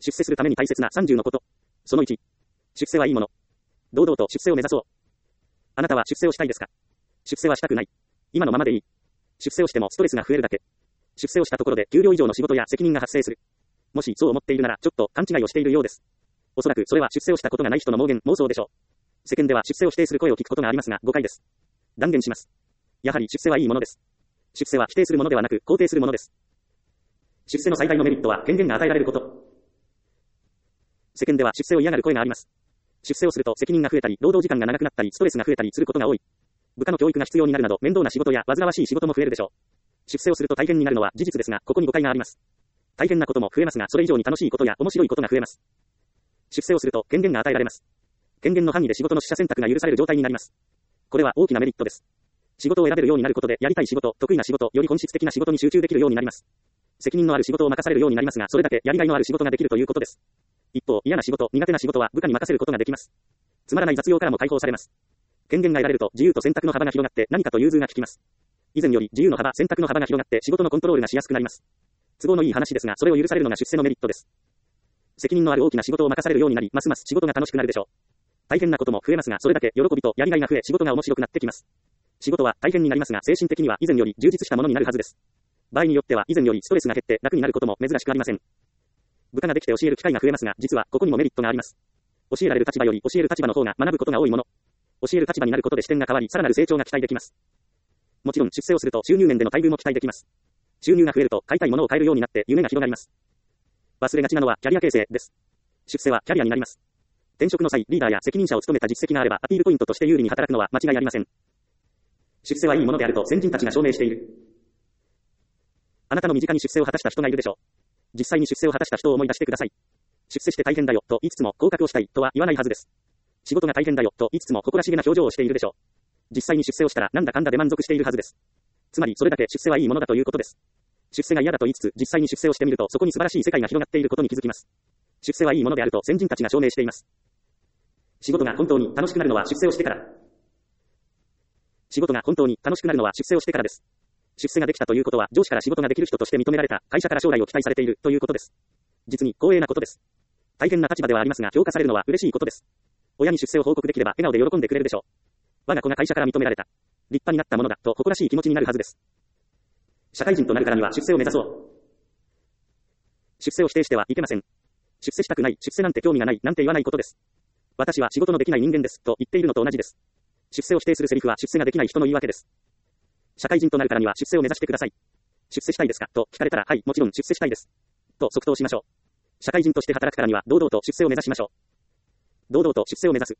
出世するために大切な30のこと。その1。出世はいいもの。堂々と出世を目指そう。あなたは出世をしたいですか？出世はしたくない。今のままでいい。出世をしてもストレスが増えるだけ。出世をしたところで給料以上の仕事や責任が発生する。もしそう思っているならちょっと勘違いをしているようです。おそらくそれは出世をしたことがない人の妄想でしょう。世間では出世を否定する声を聞くことがありますが誤解です。断言します。やはり出世はいいものです。出世は否定するものではなく肯定するものです。出世の最大のメリットは権限が与えられること。世間では出世を嫌がる声があります。出世をすると責任が増えたり、労働時間が長くなったり、ストレスが増えたりすることが多い。部下の教育が必要になるなど面倒な仕事や煩わしい仕事も増えるでしょう。出世をすると大変になるのは事実ですが、ここに誤解があります。大変なことも増えますが、それ以上に楽しいことや面白いことが増えます。出世をすると権限が与えられます。権限の範囲で仕事の取捨選択が許される状態になります。これは大きなメリットです。仕事を選べるようになることで、やりたい仕事、得意な仕事、より本質的な仕事に集中できるようになります。責任のある仕事を任されるようになりますが、それだけやりがいのある仕事ができるということです。一方、嫌な仕事、苦手な仕事は部下に任せることができます。つまらない雑用からも解放されます。権限が得られると自由と選択の幅が広がって何かと融通が利きます。以前より自由の幅、選択の幅が広がって仕事のコントロールがしやすくなります。都合のいい話ですが、それを許されるのが出世のメリットです。責任のある大きな仕事を任されるようになり、ますます仕事が楽しくなるでしょう。大変なことも増えますが、それだけ喜びとやりがいが増え、仕事が面白くなってきます。仕事は大変になりますが、精神的には以前より充実したものになるはずです。場合によっては以前よりストレスが減って楽になることも珍しくありません。部下ができて教える機会が増えますが、実はここにもメリットがあります。教えられる立場より教える立場の方が学ぶことが多いもの。教える立場になることで視点が変わり、さらなる成長が期待できます。もちろん出世をすると収入面での待遇も期待できます。収入が増えると買いたいものを買えるようになって夢が広がります。忘れがちなのはキャリア形成です。出世はキャリアになります。転職の際、リーダーや責任者を務めた実績があればアピールポイントとして有利に働くのは間違いありません。出世はいいものであると先人たちが証明している。あなたの身近に出世を果たした人がいるでしょう。実際に出世を果たした人を思い出してください。出世して大変だよと言いつつも合格をしたいとは言わないはずです。仕事が大変だよと言いつつも誇らしげな表情をしているでしょう。実際に出世をしたらなんだかんだで満足しているはずです。つまりそれだけ出世はいいものだということです。出世が嫌だと言いつつ実際に出世をしてみるとそこに素晴らしい世界が広がっていることに気づきます。出世はいいものであると先人たちが証明しています。仕事が本当に楽しくなるのは出世をしてから。仕事が本当に楽しくなるのは出世をしてからです。出世ができたということは上司から仕事ができる人として認められた、会社から将来を期待されているということです。実に光栄なことです。大変な立場ではありますが評価されるのは嬉しいことです。親に出世を報告できれば笑顔で喜んでくれるでしょう。我が子が会社から認められた。立派になったものだと誇らしい気持ちになるはずです。社会人となるからには出世を目指そう。出世を否定してはいけません。出世したくない、出世なんて興味がない、なんて言わないことです。私は仕事のできない人間ですと言っているのと同じです。出世を否定するセリフは出世ができない人の言い訳です。社会人となるからには出世を目指してください。出世したいですかと聞かれたら、はい、もちろん出世したいです。と即答しましょう。社会人として働くからには堂々と出世を目指しましょう。堂々と出世を目指す。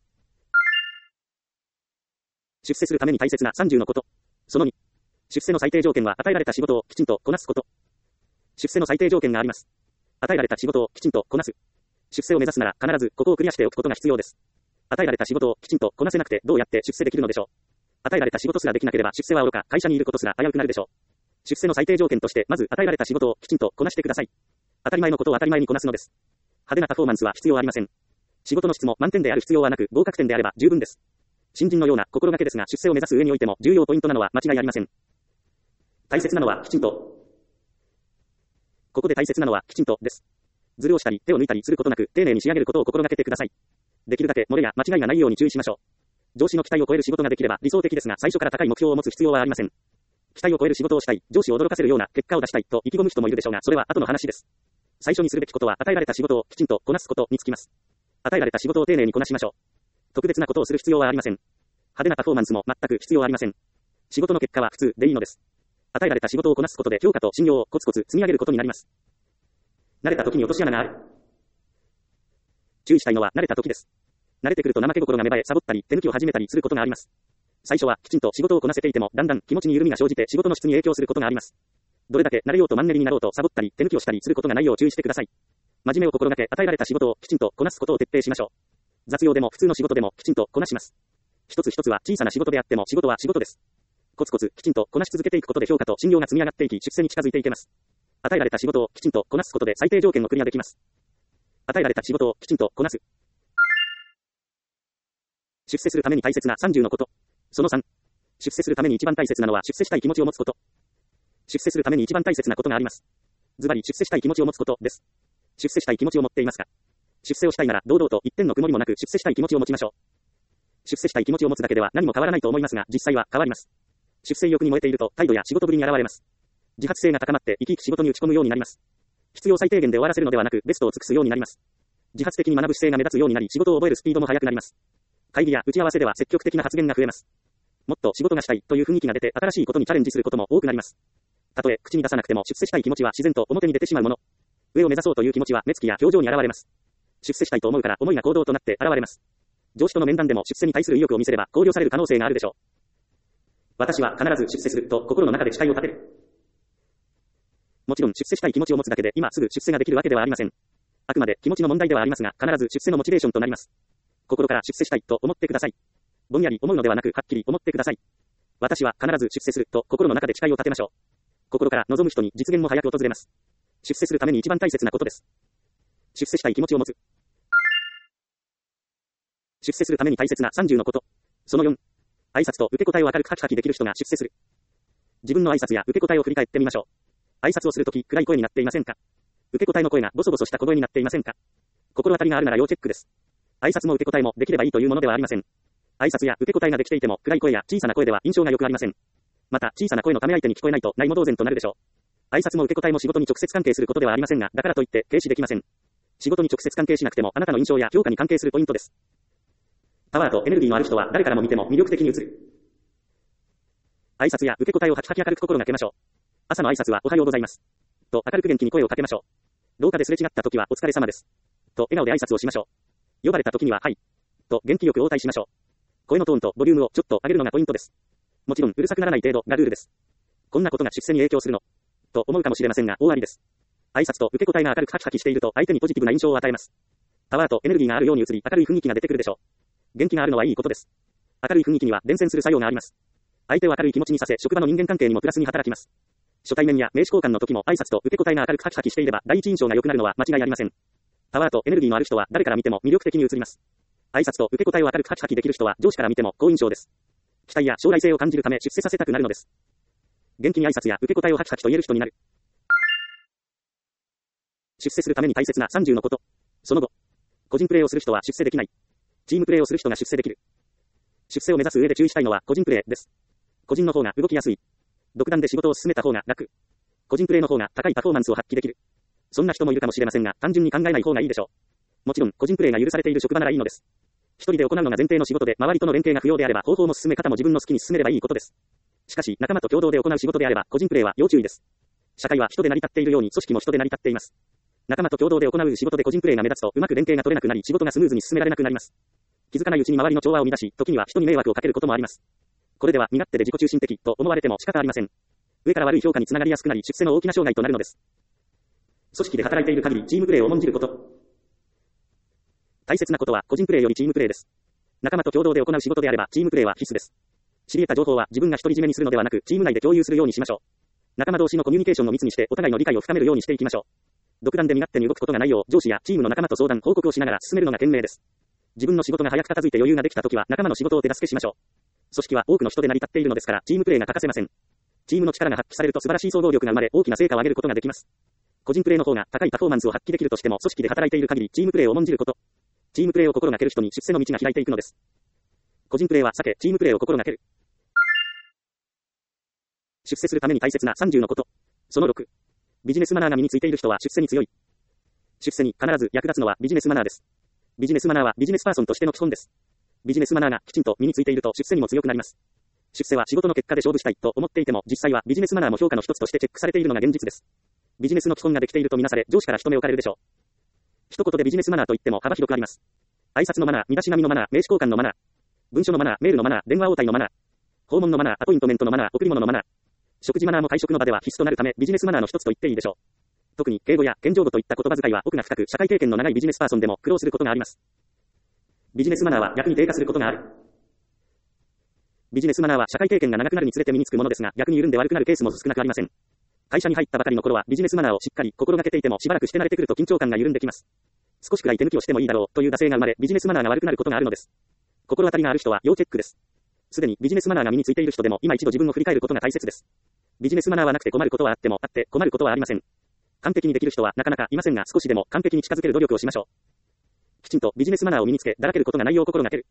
出世するために大切な30のこと。その2。出世の最低条件は与えられた仕事をきちんとこなすこと。出世の最低条件があります。与えられた仕事をきちんとこなす。出世を目指すなら必ずここをクリアしておくことが必要です。与えられた仕事をきちんとこなせなくてどうやって出世できるのでしょう。与えられた仕事すらできなければ出世は愚か、会社にいることすら危うくなるでしょう。出世の最低条件としてまず与えられた仕事をきちんとこなしてください。当たり前のことを当たり前にこなすのです。派手なパフォーマンスは必要ありません。仕事の質も満点である必要はなく合格点であれば十分です。新人のような心がけですが出世を目指す上においても重要ポイントなのは間違いありません。大切なのはきちんと。ここで大切なのはきちんとです。ずるをしたり手を抜いたりすることなく丁寧に仕上げることを心がけてください。できるだけ漏れや間違いがないように注意しましょう。上司の期待を超える仕事ができれば理想的ですが最初から高い目標を持つ必要はありません。期待を超える仕事をしたい、上司を驚かせるような結果を出したいと意気込む人もいるでしょうがそれは後の話です。最初にするべきことは与えられた仕事をきちんとこなすことにつきます。与えられた仕事を丁寧にこなしましょう。特別なことをする必要はありません。派手なパフォーマンスも全く必要ありません。仕事の結果は普通でいいのです。与えられた仕事をこなすことで評価と信用をコツコツ積み上げることになります。慣れた時に落とし穴がある。注意したいのは慣れた時です。慣れてくると怠け心が芽生えサボったり手抜きを始めたりすることがあります。最初はきちんと仕事をこなせていてもだんだん気持ちに緩みが生じて仕事の質に影響することがあります。どれだけ慣れようとマンネリになろうとサボったり手抜きをしたりすることがないよう注意してください。真面目を心がけ与えられた仕事をきちんとこなすことを徹底しましょう。雑用でも普通の仕事でもきちんとこなします。一つ一つは小さな仕事であっても仕事は仕事です。コツコツきちんとこなし続けていくことで評価と信用が積み上がっていき出世に近づいていけます。与えられた仕事をきちんとこなすことで最低条件をクリアできます。与えられた仕事をきちんとこなす。出世するために大切な30のこと。その3。出世するために一番大切なのは出世したい気持ちを持つこと。出世するために一番大切なことがあります。ズバリ出世したい気持ちを持つことです。 出世したい気持ちを持っていますか？出世をしたいなら、堂々と一点の曇りもなく出世したい気持ちを持ちましょう。出世したい気持ちを持つだけでは何も変わらないと思いますが、実際は変わります。出世意欲に燃えていると、態度や仕事ぶりに現れます。自発性が高まって生き生き仕事に打ち込むようになります。必要最低限で終わらせるのではなく、ベストを尽くすようになります。自発的に学ぶ姿勢が目立つようになり、仕事を覚えるスピードも速くなります。会議や打ち合わせでは積極的な発言が増えます。もっと仕事がしたいという雰囲気が出て、新しいことにチャレンジすることも多くなります。たとえ口に出さなくても出世したい気持ちは自然と表に出てしまうもの。上を目指そうという気持ちは目つきや表情に現れます。出世したいと思うから思いが行動となって現れます。上司との面談でも出世に対する意欲を見せれば考慮される可能性があるでしょう。私は必ず出世すると心の中で誓いを立てる。もちろん出世したい気持ちを持つだけで今すぐ出世ができるわけではありません。あくまで気持ちの問題ではありますが、必ず出世のモチベーションとなります。心から出世したいと思ってください。ぼんやり思うのではなく、はっきり思ってください。私は必ず出世すると心の中で誓いを立てましょう。心から望む人に実現も早く訪れます。出世するために一番大切なことです。出世したい気持ちを持つ。出世するために大切な30のこと。その4。挨拶と受け答えを明るくハキハキできる人が出世する。自分の挨拶や受け答えを振り返ってみましょう。挨拶をするとき暗い声になっていませんか？受け答えの声がボソボソした小声になっていませんか？心当たりがあるなら要チェックです。挨拶も受け答えもできればいいというものではありません。挨拶や受け答えができていても暗い声や小さな声では印象が良くありません。また小さな声のため相手に聞こえないと内も同然となるでしょう。挨拶も受け答えも仕事に直接関係することではありませんが、だからといって軽視できません。仕事に直接関係しなくてもあなたの印象や評価に関係するポイントです。パワーとエネルギーのある人は誰からも見ても魅力的に映る。挨拶や受け答えをハキハキ明るく心がけましょう。朝の挨拶はおはようございます。と明るく元気に声をかけましょう。廊下ですれ違った時はお疲れ様です。と笑顔で挨拶をしましょう。呼ばれた時にははい。と元気よく応対しましょう。声のトーンとボリュームをちょっと上げるのがポイントです。もちろんうるさくならない程度がルールです。こんなことが出世に影響するのと思うかもしれませんが大ありです。挨拶と受け答えが明るくハキハキしていると相手にポジティブな印象を与えます。パワーとエネルギーがあるように映り明るい雰囲気が出てくるでしょう。元気があるのはいいことです。明るい雰囲気には伝染する作用があります。相手を明るい気持ちにさせ職場の人間関係にもプラスに働きます。初対面や名刺交換の時も挨拶と受け答えが明るくハキハキしていれば第一印象が良くなるのは間違いありません。パワーとエネルギーのある人は誰から見ても魅力的に映ります。挨拶と受け答えを明るくハキハキできる人は上司から見ても好印象です。期待や将来性を感じるため出世させたくなるのです。元気に挨拶や受け答えをハキハキと言える人になる。出世するために大切な30のこと。その後、個人プレーをする人は出世できない。チームプレーをする人が出世できる。出世を目指す上で注意したいのは個人プレーです。個人の方が動きやすい。独断で仕事を進めた方が楽。個人プレーの方が高いパフォーマンスを発揮できる。そんな人もいるかもしれませんが、単純に考えない方がいいでしょう。もちろん、個人プレーが許されている職場ならいいのです。一人で行うのが前提の仕事で、周りとの連携が不要であれば、方法も進め方も自分の好きに進めればいいことです。しかし、仲間と共同で行う仕事であれば、個人プレーは要注意です。社会は人で成り立っているように、組織も人で成り立っています。仲間と共同で行う仕事で個人プレーが目立つと、うまく連携が取れなくなり、仕事がスムーズに進められなくなります。気づかないうちに周りの調和を乱し、時には人に迷惑をかけることもあります。これでは、身勝手で自己中心的と思われても仕方ありません。上から悪い評価につながりやすくなり、出世の大きな障害となるのです。組織で働いている限り、チームプレーを重んじること。大切なことは、個人プレーよりチームプレーです。仲間と共同で行う仕事であれば、チームプレーは必須です。知り得た情報は自分が独り占めにするのではなく、チーム内で共有するようにしましょう。仲間同士のコミュニケーションを密にして、お互いの理解を深めるようにしていきましょう。独断で身勝手に動くことがないよう、上司やチームの仲間と相談、報告をしながら進めるのが賢明です。自分の仕事が早く片付いて余裕ができたときは、仲間の仕事を手助けしましょう。組織は多くの人で成り立っているのですから、チームプレーが欠かせません。チームの力が発揮されると素晴らしい総合力が生まれ、大きな成果を上げることができます。個人プレーの方が高いパフォーマンスを発揮できるとしても、組織で働いている限り、チームプレーを重んじること。チームプレーを心がける人に出世の道が開いていくのです。個人プレーは避け、チームプレーを心がける。出世するために大切な30のこと。その6。ビジネスマナーが身についている人は出世に強い。出世に必ず役立つのはビジネスマナーです。ビジネスマナーはビジネスパーソンとしての基本です。ビジネスマナーがきちんと身についていると出世にも強くなります。出世は仕事の結果で勝負したいと思っていても、実際はビジネスマナーも評価の一つとしてチェックされているのが現実です。ビジネスの基本ができているとみなされ、上司から一目置かれるでしょう。一言でビジネスマナーといっても幅広くあります。挨拶のマナー、身だしなみのマナー、名刺交換のマナー、文書のマナー、メールのマナー、電話応対のマナー、訪問のマナー、アポイントメントのマナー、贈り物のマナー、食事マナーも会食の場では必須となるため、ビジネスマナーの一つと言っていいでしょう。特に敬語や謙譲語といった言葉遣いは奥が深く、社会経験の長いビジネスパーソンでも苦労することがあります。ビジネスマナーは逆に低下することがある。ビジネスマナーは社会経験が長くなるにつれて身につくものですが、逆に緩んで悪くなるケースも少なくありません。会社に入ったばかりの頃はビジネスマナーをしっかり心がけていても、しばらくして慣れてくると緊張感が緩んできます。少しくらい手抜きをしてもいいだろうという惰性が生まれ、ビジネスマナーが悪くなることがあるのです。心当たりがある人は要チェックです。すでにビジネスマナーが身についている人でも今一度自分を振り返ることが大切です。ビジネスマナーはなくて困ることはあっても、あって困ることはありません。 完璧にできる人はなかなかいませんが、少しでも完璧に近づける努力をしましょう。きちんとビジネスマナーを身につけ、だらけることがないよう心がける。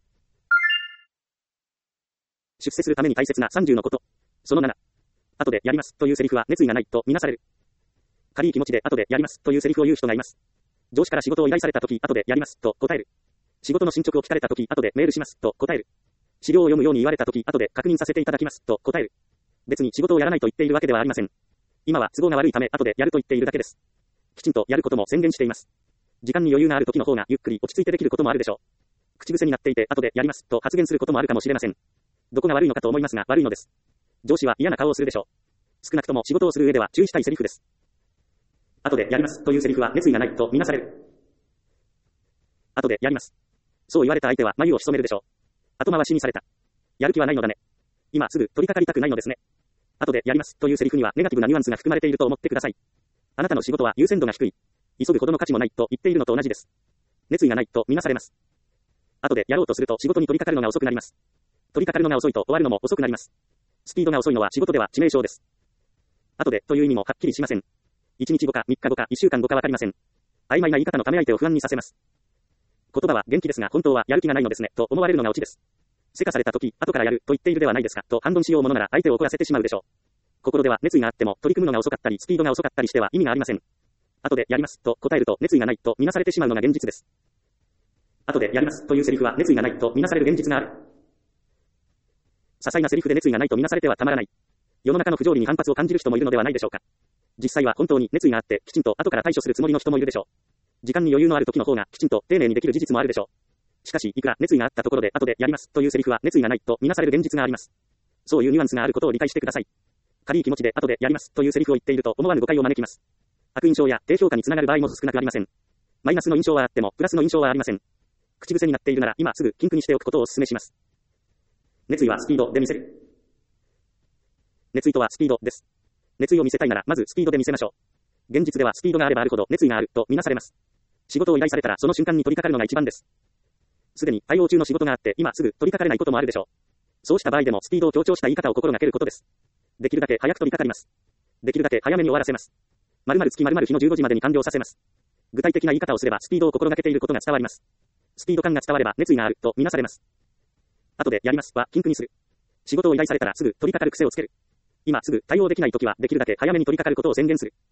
出世するために大切な30のこと。その7。後でやりますというセリフは熱意がないとみなされる。軽い気持ちで後でやりますというセリフを言う人がいます。上司から仕事を依頼されたとき、後でやりますと答える。仕事の進捗を聞かれたとき、後でメールしますと答える。資料を読むように言われたとき、後で確認させていただきますと答える。別に仕事をやらないと言っているわけではありません。今は都合が悪いため、後でやると言っているだけです。きちんとやることも宣言しています。時間に余裕がある時の方がゆっくり落ち着いてできることもあるでしょう。口癖になっていて、後でやりますと発言することもあるかもしれません。どこが悪いのかと思いますが、悪いのです。上司は嫌な顔をするでしょう。少なくとも仕事をする上では注意したいセリフです。後でやりますというセリフは熱意がないとみなされる。後でやります。そう言われた相手は眉を潜めるでしょう。後回しにされた。やる気はないのだね。今すぐ取り掛かりたくないのですね。後でやりますというセリフにはネガティブなニュアンスが含まれていると思ってください。あなたの仕事は優先度が低い。急ぐほどの価値もないと言っているのと同じです。熱意がないとみなされます。後でやろうとすると仕事に取り掛かるのが遅くなります。取り掛かるのが遅いと終わるのも遅くなります。スピードが遅いのは仕事では致命傷です。後でという意味もはっきりしません。1日後か3日後か1週間後かわかりません。曖昧な言い方のため相手を不安にさせます。言葉は元気ですが本当はやる気がないのですねと思われるのがオチです。せかされた時、後からやると言っているではないですかと反論しようものなら相手を怒らせてしまうでしょう。心では熱意があっても取り組むのが遅かったりスピードが遅かったりしては意味がありません。後でやりますと答えると熱意がないとみなされてしまうのが現実です。後でやりますというセリフは熱意がないとみなされる現実がある。些細なセリフで熱意がないとみなされてはたまらない。世の中の不条理に反発を感じる人もいるのではないでしょうか。実際は本当に熱意があってきちんと後から対処するつもりの人もいるでしょう。時間に余裕のある時の方がきちんと丁寧にできる事実もあるでしょう。しかしいくら熱意があったところで後でやりますというセリフは熱意がないとみなされる現実があります。そういうニュアンスがあることを理解してください。軽い気持ちで後でやりますというセリフを言っていると思わぬ誤解を招きます。悪印象や低評価につながる場合も少なくありません。マイナスの印象はあってもプラスの印象はありません。口癖になっているなら今すぐ禁句にしておくことをお勧めします。熱意はスピードで見せる。熱意とはスピードです。熱意を見せたいならまずスピードで見せましょう。現実ではスピードがあればあるほど熱意があるとみなされます。仕事を依頼されたらその瞬間に取り掛かるのが一番です。すでに対応中の仕事があって今すぐ取り掛かれないこともあるでしょう。そうした場合でもスピードを強調した言い方を心がけることです。できるだけ早く取り掛かります。できるだけ早めに終わらせます。〇〇月〇〇日の15時までに完了させます。具体的な言い方をすればスピードを心がけていることが伝わります。スピード感が伝われば熱意があるとみなされます。後でやりますは禁句にする。仕事を依頼されたらすぐ取り掛かる癖をつける。今すぐ対応できないときはできるだけ早めに取り掛かることを宣言する。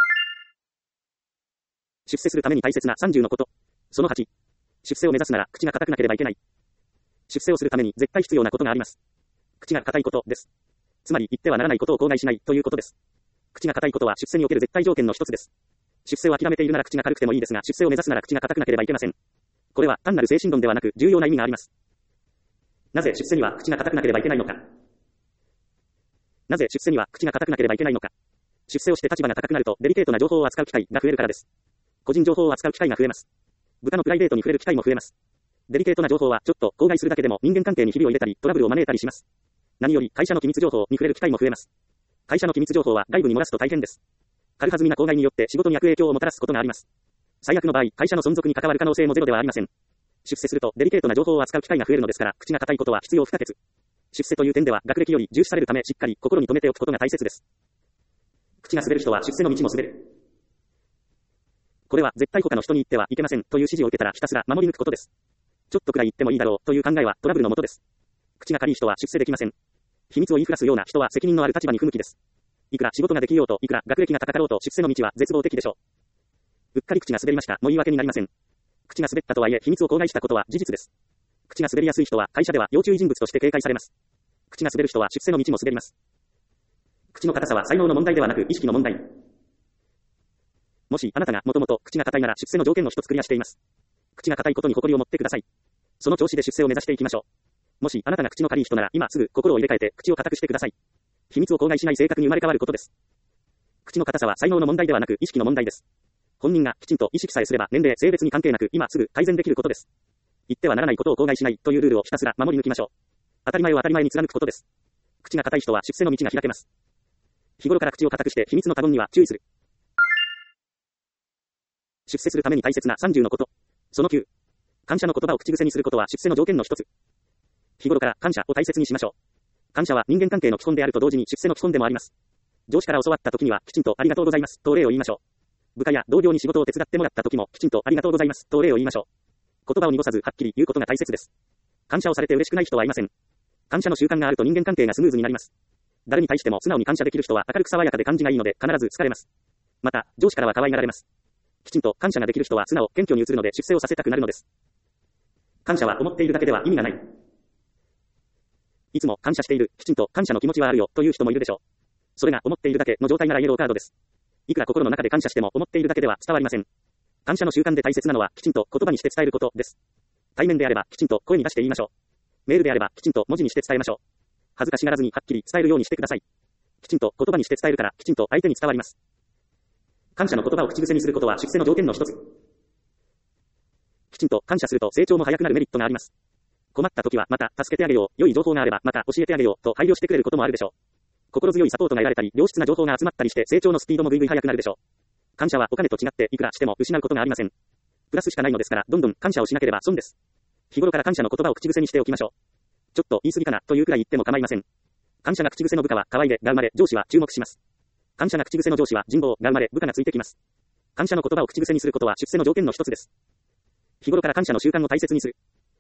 出世するために大切な30のこと。その8。出世を目指すなら口が固くなければいけない。出世をするために絶対必要なことがあります。口が固いことです。つまり言ってはならないことを口外しないということです。口が固いことは出世における絶対条件の一つです。出世を諦めているなら口が軽くてもいいですが、出世を目指すなら口が固くなければいけません。これは単なる精神論ではなく重要な意味があります。なぜ出世には口が固くなければいけないのか。なぜ出世には口が固くなければいけないのか。出世をして立場が高くなるとデリケートな情報を扱う機会が増えるからです。個人情報を扱う機会が増えます。部下のプライベートに触れる機会も増えます。デリケートな情報はちょっと口外するだけでも人間関係にひびを入れたりトラブルを招いたりします。何より会社の機密情報に触れる機会も増えます。会社の機密情報は外部に漏らすと大変です。軽はずみな口外によって仕事に悪影響をもたらすことがあります。最悪の場合、会社の存続に関わる可能性もゼロではありません。出世するとデリケートな情報を扱う機会が増えるのですから、口が固いことは必要不可欠。出世という点では学歴より重視されるためしっかり心に留めておくことが大切です。口が滑る人は出世の道も滑る。これは絶対他の人に言ってはいけませんという指示を受けたらひたすら守り抜くことです。ちょっとくらい言ってもいいだろうという考えはトラブルのもとです。口が軽い人は出世できません。秘密を言いふらすような人は責任のある立場に不向きです。いくら仕事ができようといくら学歴が高かろうと出世の道は絶望的でしょう。うっかり口が滑りましたも言い訳になりません。口が滑ったとはいえ秘密を口外したことは事実です。口が滑りやすい人は会社では要注意人物として警戒されます。口が滑る人は出世の道も滑ります。口の硬さは才能の問題ではなく意識の問題。もしあなたがもともと口が硬いなら出世の条件の一つクリアしています。口が硬いことに誇りを持ってください。その調子で出世を目指していきましょう。もしあなたが口の軽い人なら今すぐ心を入れ替えて口を硬くしてください。秘密を口外しない性格に生まれ変わることです。口の硬さは才能の問題ではなく意識の問題です。本人がきちんと意識さえすれば年齢、性別に関係なく今すぐ改善できることです。言ってはならないことを口外しないというルールをひたすら守り抜きましょう。当たり前を当たり前に貫くことです。口が硬い人は出世の道が開けます。日頃から口を硬くして秘密の他言には注意する。出世するために大切な30のこと。その9。感謝の言葉を口癖にすることは出世の条件の一つ。日頃から感謝を大切にしましょう。感謝は人間関係の基本であると同時に出世の基本でもあります。上司から教わった時にはきちんとありがとうございますと礼を言いましょう。 部下や同僚に仕事を手伝ってもらった時も、きちんとありがとうございます、とお礼を言いましょう。言葉を濁さずはっきり言うことが大切です。感謝をされて嬉しくない人はいません。感謝の習慣があると人間関係がスムーズになります。誰に対しても素直に感謝できる人は明るく爽やかで感じがいいので必ず好かれます。また、上司からは可愛がられます。きちんと感謝ができる人は素直、謙虚に映るので出世をさせたくなるのです。感謝は思っているだけでは意味がない。いつも感謝している、きちんと感謝の気持ちはあるよ、という人もいるでしょう。それが思っているだけの状態ならイエローカードです。いくら心の中で感謝しても思っているだけでは伝わりません。感謝の習慣で大切なのはきちんと言葉にして伝えることです。対面であればきちんと声に出して言いましょう。メールであればきちんと文字にして伝えましょう。恥ずかしがらずにはっきり伝えるようにしてください。きちんと言葉にして伝えるからきちんと相手に伝わります。感謝の言葉を口癖にすることは出世の条件の一つ。きちんと感謝すると成長も早くなるメリットがあります。困った時はまた助けてあげよう、良い情報があればまた教えてあげようと配慮してくれることもあるでしょう。心強いサポートが得られたり、良質な情報が集まったりして成長のスピードもぐいぐい速くなるでしょう。感謝はお金と違っていくらしても失うことがありません。プラスしかないのですから、どんどん感謝をしなければ損です。日頃から感謝の言葉を口癖にしておきましょう。ちょっと言い過ぎかなというくらい言っても構いません。感謝が口癖の部下は可愛げが生まれ、上司は注目します。感謝が口癖の上司は人望が生まれ、部下がついてきます。感謝の言葉を口癖にすることは出世の条件の一つです。日頃から感謝の習慣を大切にする。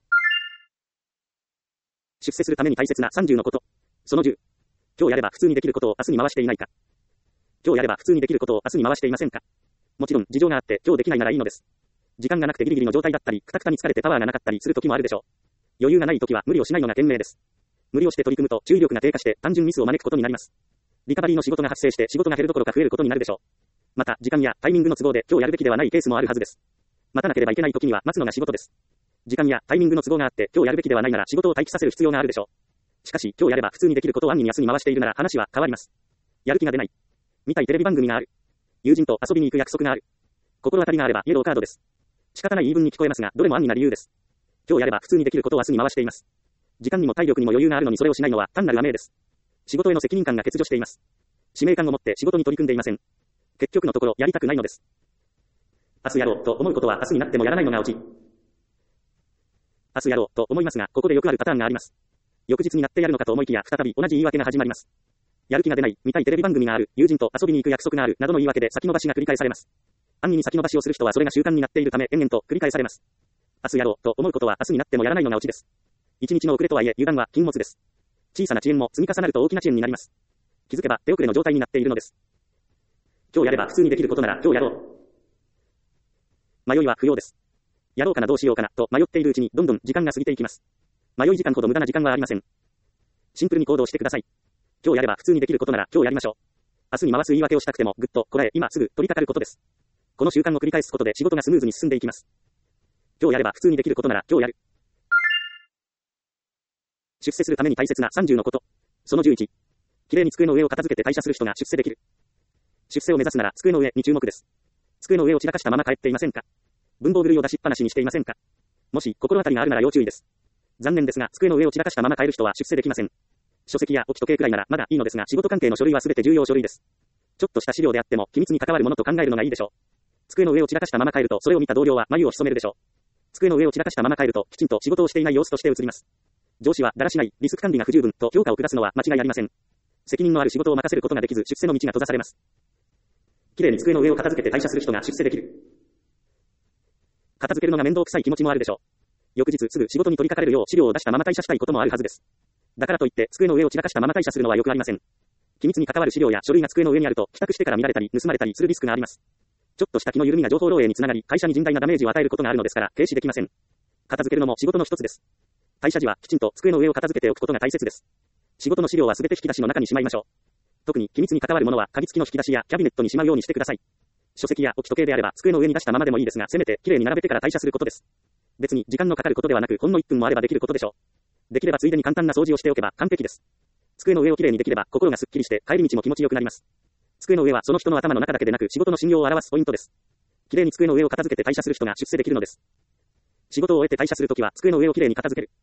出世するために大切な30のこと。その10。今日やれば普通にできることを明日に回していないか。今日やれば普通にできることを明日に回していませんか。もちろん事情があって今日できないならいいのです。時間がなくてギリギリの状態だったり、くたくたに疲れてパワーがなかったりする時もあるでしょう。余裕がない時は無理をしないのが賢明です。無理をして取り組むと注意力が低下して単純ミスを招くことになります。リカバリーの仕事が発生して仕事が減るどころか増えることになるでしょう。また時間やタイミングの都合で今日やるべきではないケースもあるはずです。待たなければいけない時には待つのが仕事です。時間やタイミングの都合があって今日やるべきではないなら仕事を待機させる必要があるでしょう。しかし今日やれば普通にできることを暗に明日に回しているなら話は変わります。やる気が出ない。見たいテレビ番組がある。友人と遊びに行く約束がある。心当たりがあればイエローカードです。仕方ない言い分に聞こえますが、どれも暗にな理由です。今日やれば普通にできることを明日に回しています。時間にも体力にも余裕があるのにそれをしないのは単なる甘えです。仕事への責任感が欠如しています。使命感を持って仕事に取り組んでいません。結局のところやりたくないのです。明日やろうと思うことは明日になってもやらないのがオチ。明日やろうと思いますが、ここでよくあるパターンがあります。翌日になってやるのかと思いきや再び同じ言い訳が始まります。やる気が出ない、見たいテレビ番組がある、友人と遊びに行く約束がある、などの言い訳で先延ばしが繰り返されます。暗に先延ばしをする人はそれが習慣になっているため延々と繰り返されます。明日やろうと思うことは明日になってもやらないのがオチです。一日の遅れとはいえ油断は禁物です。小さな遅延も積み重なると大きな遅延になります。気づけば手遅れの状態になっているのです。今日やれば普通にできることなら今日やろう。迷いは不要です。やろうかなどうしようかなと迷っているうちにどんどん時間が過ぎていきます。迷い時間ほど無駄な時間はありません。シンプルに行動してください。今日やれば普通にできることなら今日やりましょう。明日に回す言い訳をしたくてもぐっとこらえ今すぐ取り掛かることです。この習慣を繰り返すことで仕事がスムーズに進んでいきます。今日やれば普通にできることなら今日やる。出世するために大切な30のこと。その11。きれいに机の上を片付けて退社する人が出世できる。出世を目指すなら机の上に注目です。机の上を散らかしたまま帰っていませんか。文房具類を出しっぱなしにしていませんか。もし心当たりがあるなら要注意です。残念ですが机の上を散らかしたまま帰る人は出世できません。書籍や置き時計くらいならまだいいのですが仕事関係の書類は全て重要書類です。ちょっとした資料であっても機密に関わるものと考えるのがいいでしょう。机の上を散らかしたまま帰るとそれを見た同僚は眉を潜めるでしょう。机の上を散らかしたまま帰るときちんと仕事をしていない様子として映ります。上司はだらしない、リスク管理が不十分と評価を下すのは間違いありません。責任のある仕事を任せることができず出世の道が閉ざされます。きれいに机の上を片付けて退社する人が出世できる。片付けるのが面倒くさい気持ちもあるでしょう。翌日すぐ仕事に取り掛かれるよう資料を出したまま退社したいこともあるはずです。だからといって机の上を散らかしたまま退社するのはよくありません。機密に関わる資料や書類が机の上にあると帰宅してから見られたり盗まれたりするリスクがあります。ちょっとした気の緩みが情報漏洩につながり会社に甚大なダメージを与えることがあるのですから軽視できません。片付けるのも仕事の一つです。退社時はきちんと机の上を片付けておくことが大切です。仕事の資料はすべて引き出しの中にしまいましょう。特に機密に関わるものは鍵付きの引き出しやキャビネットにしまうようにしてください。書籍や置き時計であれば机の上に出したままでもいいですがせめてきれいに並べてから退社することです。別に時間のかかることではなくほんの1分もあればできることでしょう。できればついでに簡単な掃除をしておけば完璧です。机の上をきれいにできれば心がすっきりして帰り道も気持ちよくなります。机の上はその人の頭の中だけでなく仕事の信用を表すポイントです。きれいに机の上を片付けて退社する人が出世できるのです。仕事を終えて退社するときは机の上をきれいに片付ける。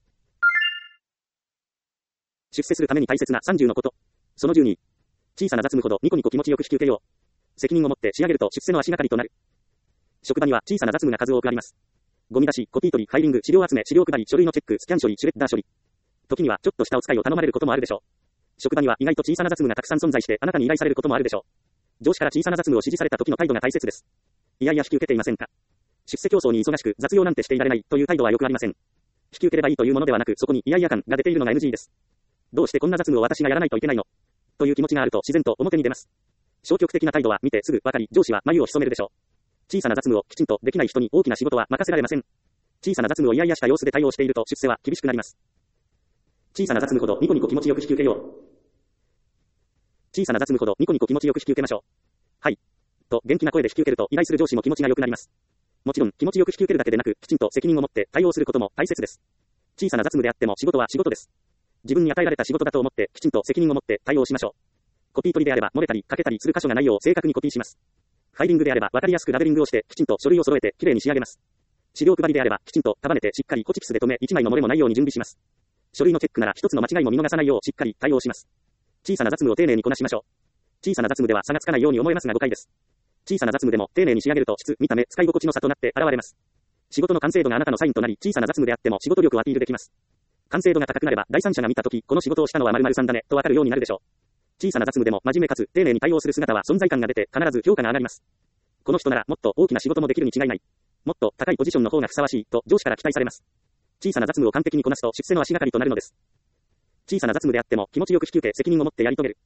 出世するために大切な30のこと。その12。小さな雑務ほどニコニコ気持ちよく引き受けよう。責任を持って仕上げると出世の足がかりとなる。職場には小さな雑務が数多くあります。ゴミ出し、コピー取り、ファイリング、資料集め、資料配り、書類のチェック、スキャン処理、シュレッダー処理。時にはちょっとしたお使いを頼まれることもあるでしょう。職場には意外と小さな雑務がたくさん存在してあなたに依頼されることもあるでしょう。上司から小さな雑務を指示された時の態度が大切です。 いやいや引き受けていませんか。出世競争に忙しく雑用なんてしていられないという態度はよくありません。引き受ければいいというものではなく、そこにいやいや感が出ているのが NG です。どうしてこんな雑務を私がやらないといけないのという気持ちがあると自然と表に出ます。消極的な態度は見てすぐわかり、上司は眉を潜めるでしょう。小さな雑務をきちんとできない人に大きな仕事は任せられません。小さな雑務をいやいやした様子で対応していると出世は厳しくなります。小さな雑務ほどニコニコ気持ちよく引き受けよう。小さな雑務ほどニコニコ気持ちよく引き受けましょう。はい。と元気な声で引き受けると依頼する上司も気持ちが良くなります。もちろん気持ちよく引き受けるだけでなく、きちんと責任を持って対応することも大切です。小さな雑務であっても仕事は仕事です。自分に与えられた仕事だと思ってきちんと責任を持って対応しましょう。コピー取りであれば漏れたり欠けたりする箇所がないよう正確にコピーします。ファイリングであれば分かりやすくラベリングをしてきちんと書類を揃えてきれいに仕上げます。資料配りであればきちんと束ねてしっかりホチキスで留め1枚の漏れもないように準備します。書類のチェックなら一つの間違いも見逃さないようしっかり対応します。小さな雑務を丁寧にこなしましょう。小さな雑務では差がつかないように思えますが誤解です。小さな雑務でも丁寧に仕上げると質、見た目、使い心地の差となって現れます。仕事の完成度があなたのサインとなり、小さな雑務であっても仕事力をアピールできます。完成度が高くなれば第三者が見たとき、この仕事をしたのは〇〇さんだねとわかるようになるでしょう。小さな雑務でも真面目かつ丁寧に対応する姿は存在感が出て必ず評価が上がります。この人ならもっと大きな仕事もできるに違いない。もっと高いポジションの方がふさわしいと上司から期待されます。小さな雑務を完璧にこなすと出世の足がかりとなるのです。小さな雑務であっても気持ちよく引き受け責任を持ってやり遂げる。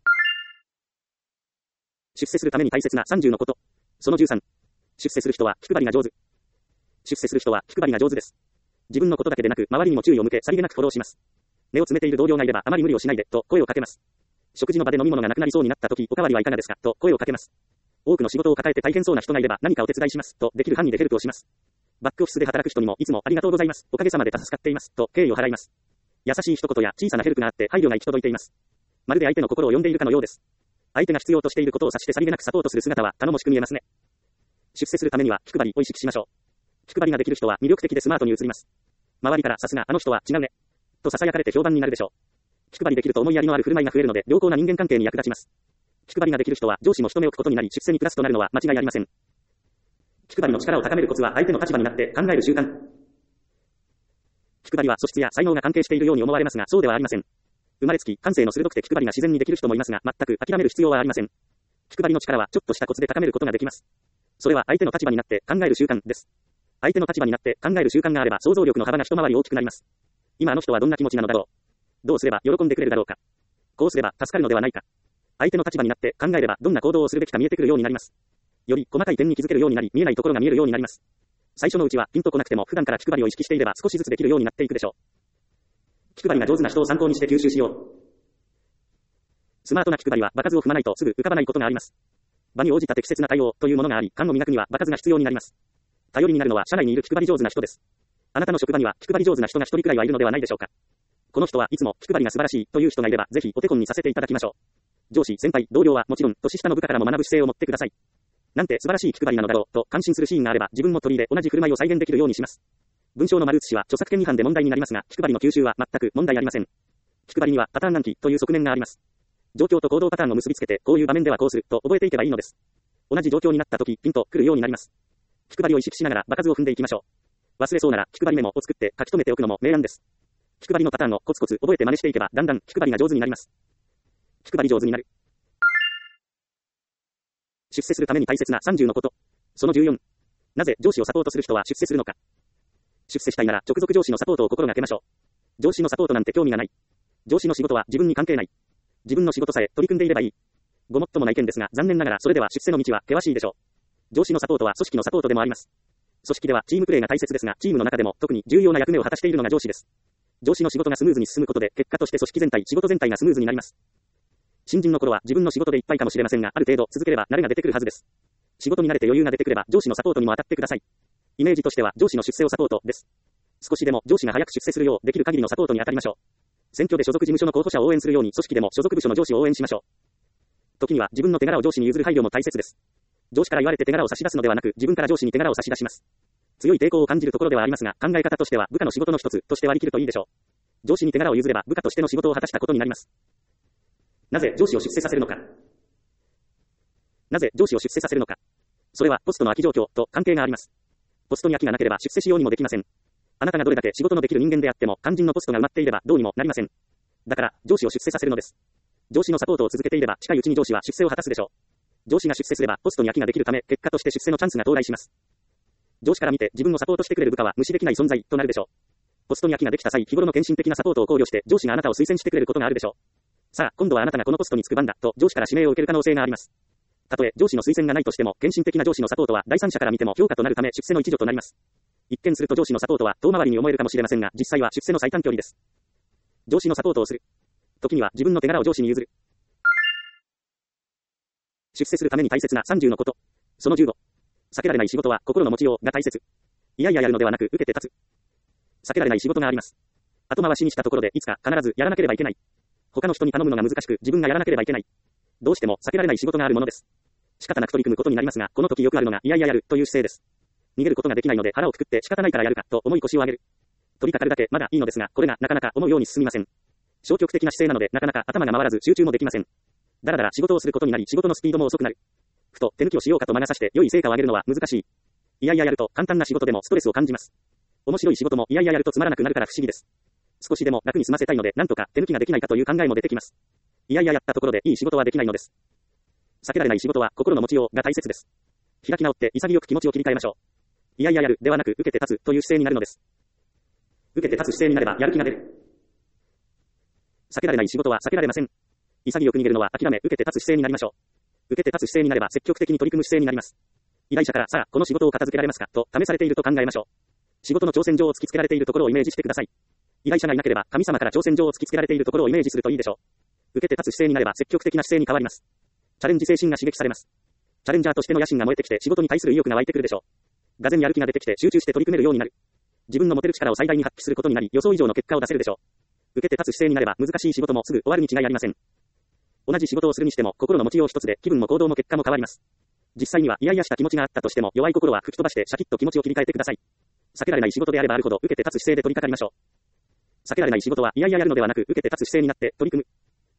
出世するために大切な30のこと。その13。出世する人は気配りが上手。出世する人は気配りが上手です。自分のことだけでなく周りにも注意を向けさりげなくフォローします。目を詰めている同僚がいればあまり無理をしないでと声をかけます。食事の場で飲み物がなくなりそうになった時おかわりはいかがですかと声をかけます。多くの仕事を抱えて大変そうな人がいれば何かお手伝いしますとできる範囲でヘルプをします。バックオフィスで働く人にもいつもありがとうございます。おかげさまで助かっていますと敬意を払います。優しい一言や小さなヘルプがあって配慮が行き届いています。まるで相手の心を読んでいるかのようです。相手が必要としていることを察してさりげなくサポートする姿は頼もしく見えますね。出世するためには気配りを意識しましょう。気配りができる人は魅力的でスマートに映ります。周りからさすがあの人は違うねと囁かれて評判になるでしょう。気配りできると思いやりのある振る舞いが増えるので良好な人間関係に役立ちます。気配りができる人は上司も人目を置くことになり出世にプラスとなるのは間違いありません。気配りの力を高めるコツは相手の立場になって考える習慣。気配りは素質や才能が関係しているように思われますがそうではありません。生まれつき感性の鋭くて気配りが自然にできる人もいますが全く諦める必要はありません。気配りの力はちょっとしたコツで高めることができます。それは相手の立場になって考える習慣です。相手の立場になって考える習慣があれば想像力の幅が一回り大きくなります。今あの人はどんな気持ちなのだろう。どうすれば喜んでくれるだろうか。こうすれば助かるのではないか。相手の立場になって考えればどんな行動をするべきか見えてくるようになります。より細かい点に気づけるようになり見えないところが見えるようになります。最初のうちはピンとこなくても普段から気配りを意識していれば少しずつできるようになっていくでしょう。気配りが上手な人を参考にして吸収しよう。スマートな気配りは場数を踏まないとすぐ浮かばないことがあります。場に応じた適切な対応というものがあり、勘を磨くには場数が必要になります。頼りになるのは社内にいる気配り上手な人です。あなたの職場には気配り上手な人が一人くらいはいるのではないでしょうか。この人はいつも気配りが素晴らしいという人がいればぜひお手本にさせていただきましょう。上司、先輩、同僚はもちろん年下の部下からも学ぶ姿勢を持ってください。なんて素晴らしい気配りなのだろうと感心するシーンがあれば自分も取り入れ同じ振る舞いを再現できるようにします。文章の丸写しは著作権違反で問題になりますが、気配りの吸収は全く問題ありません。気配りにはパターン暗記という側面があります。状況と行動パターンを結びつけてこういう場面ではこうすると覚えていけばいいのです。同じ状況になった時ピンとくるようになります。気配りを意識しながら場数を踏んでいきましょう。忘れそうなら気配りメモを作って書き留めておくのも明暗です。気配りのパターンをコツコツ覚えて真似していけばだんだん気配りが上手になります。気配り上手になる。出世するために大切な30のこと。その14。なぜ上司をサポートする人は出世するのか。出世したいなら直属上司のサポートを心がけましょう。上司のサポートなんて興味がない。上司の仕事は自分に関係ない。自分の仕事さえ取り組んでいればいい。ごもっともな意見ですが残念ながらそれでは出世の道は険しいでしょう。上司のサポートは組織のサポートでもあります。組織ではチームプレーが大切ですがチームの中でも特に重要な役目を果たしているのが上司です。上司の仕事がスムーズに進むことで結果として組織全体、仕事全体がスムーズになります。新人の頃は自分の仕事でいっぱいかもしれませんがある程度続ければ慣れが出てくるはずです。仕事に慣れて余裕が出てくれば上司のサポートにも当たってください。イメージとしては上司の出世をサポートです。少しでも上司が早く出世するようできる限りのサポートに当たりましょう。選挙で所属事務所の候補者を応援するように組織でも所属部署の上司を応援しましょう。時には自分の手柄を上司に譲る配慮も大切です。上司から言われて手柄を差し出すのではなく自分から上司に手柄を差し出します。強い抵抗を感じるところではありますが考え方としては部下の仕事の一つとして割り切るといいでしょう。上司に手柄を譲れば部下としての仕事を果たしたことになります。なぜ上司を出世させるのか。なぜ上司を出世させるのか。それはポストの空き状況と関係があります。ポストに空きがなければ出世しようにもできません。あなたがどれだけ仕事のできる人間であっても肝心のポストが埋まっていればどうにもなりません。だから上司を出世させるのです。上司のサポートを続けていれば近いうちに上司は出世を果たすでしょう。 上司が出世すればポストに空きができるため、結果として出世のチャンスが到来します。上司から見て自分をサポートしてくれる部下は無視できない存在となるでしょう。ポストに空きができた際、日頃の献身的なサポートを考慮して上司があなたを推薦してくれることがあるでしょう。さあ、今度はあなたがこのポストに就く番だと上司から指名を受ける可能性があります。たとえ上司の推薦がないとしても、献身的な上司のサポートは第三者から見ても評価となるため出世の一助となります。一見すると上司のサポートは遠回りに思えるかもしれませんが、実際は出世の最短距離です。上司のサポートをする。時には自分の手柄を上司に譲る。出世するために大切な30のこと。その15。避けられない仕事は心の持ちようが大切。いやいややるのではなく受けて立つ。避けられない仕事があります。後回しにしたところでいつか必ずやらなければいけない。他の人に頼むのが難しく自分がやらなければいけない。どうしても避けられない仕事があるものです。仕方なく取り組むことになりますが、この時よくあるのがいやいややるという姿勢です。逃げることができないので腹をくくって仕方ないからやるかと思い腰を上げる。取り掛かるだけまだいいのですが、これがなかなか思うように進みません。消極的な姿勢なのでなかなか頭が回らず集中もできません。だらだら仕事をすることになり仕事のスピードも遅くなる。ふと手抜きをしようかと魔が差して良い成果を上げるのは難しい。いやいややると簡単な仕事でもストレスを感じます。面白い仕事もいやいややるとつまらなくなるから不思議です。少しでも楽に済ませたいのでなんとか手抜きができないかという考えも出てきます。いやいややったところでいい仕事はできないのです。避けられない仕事は心の持ちようが大切です。開き直って潔く気持ちを切り替えましょう。いやいややるではなく受けて立つという姿勢になるのです。受けて立つ姿勢になればやる気が出る。避けられない仕事は避けられません。潔く逃げるのは諦め受けて立つ姿勢になりましょう。受けて立つ姿勢になれば積極的に取り組む姿勢になります。依頼者からさあこの仕事を片付けられますかと試されていると考えましょう。仕事の挑戦状を突きつけられているところをイメージしてください。依頼者がいなければ神様から挑戦状を突きつけられているところをイメージするといいでしょう。受けて立つ姿勢になれば積極的な姿勢に変わります。チャレンジ精神が刺激されます。チャレンジャーとしての野心が燃えてきて仕事に対する意欲が湧いてくるでしょう。がぜんやる気が出てきて集中して取り組めるようになる。自分の持てる力を最大に発揮することになり予想以上の結果を出せるでしょう。受けて立つ姿勢になれば難しい仕事もすぐ終わるに違いありません。同じ仕事をするにしても心の持ちよう一つで気分も行動も結果も変わります。実際には嫌々した気持ちがあったとしても弱い心は吹き飛ばしてシャキッと気持ちを切り替えてください。避けられない仕事であればあるほど受けて立つ姿勢で取り掛かりましょう。避けられない仕事は嫌々やるのではなく受けて立つ姿勢になって取り組む。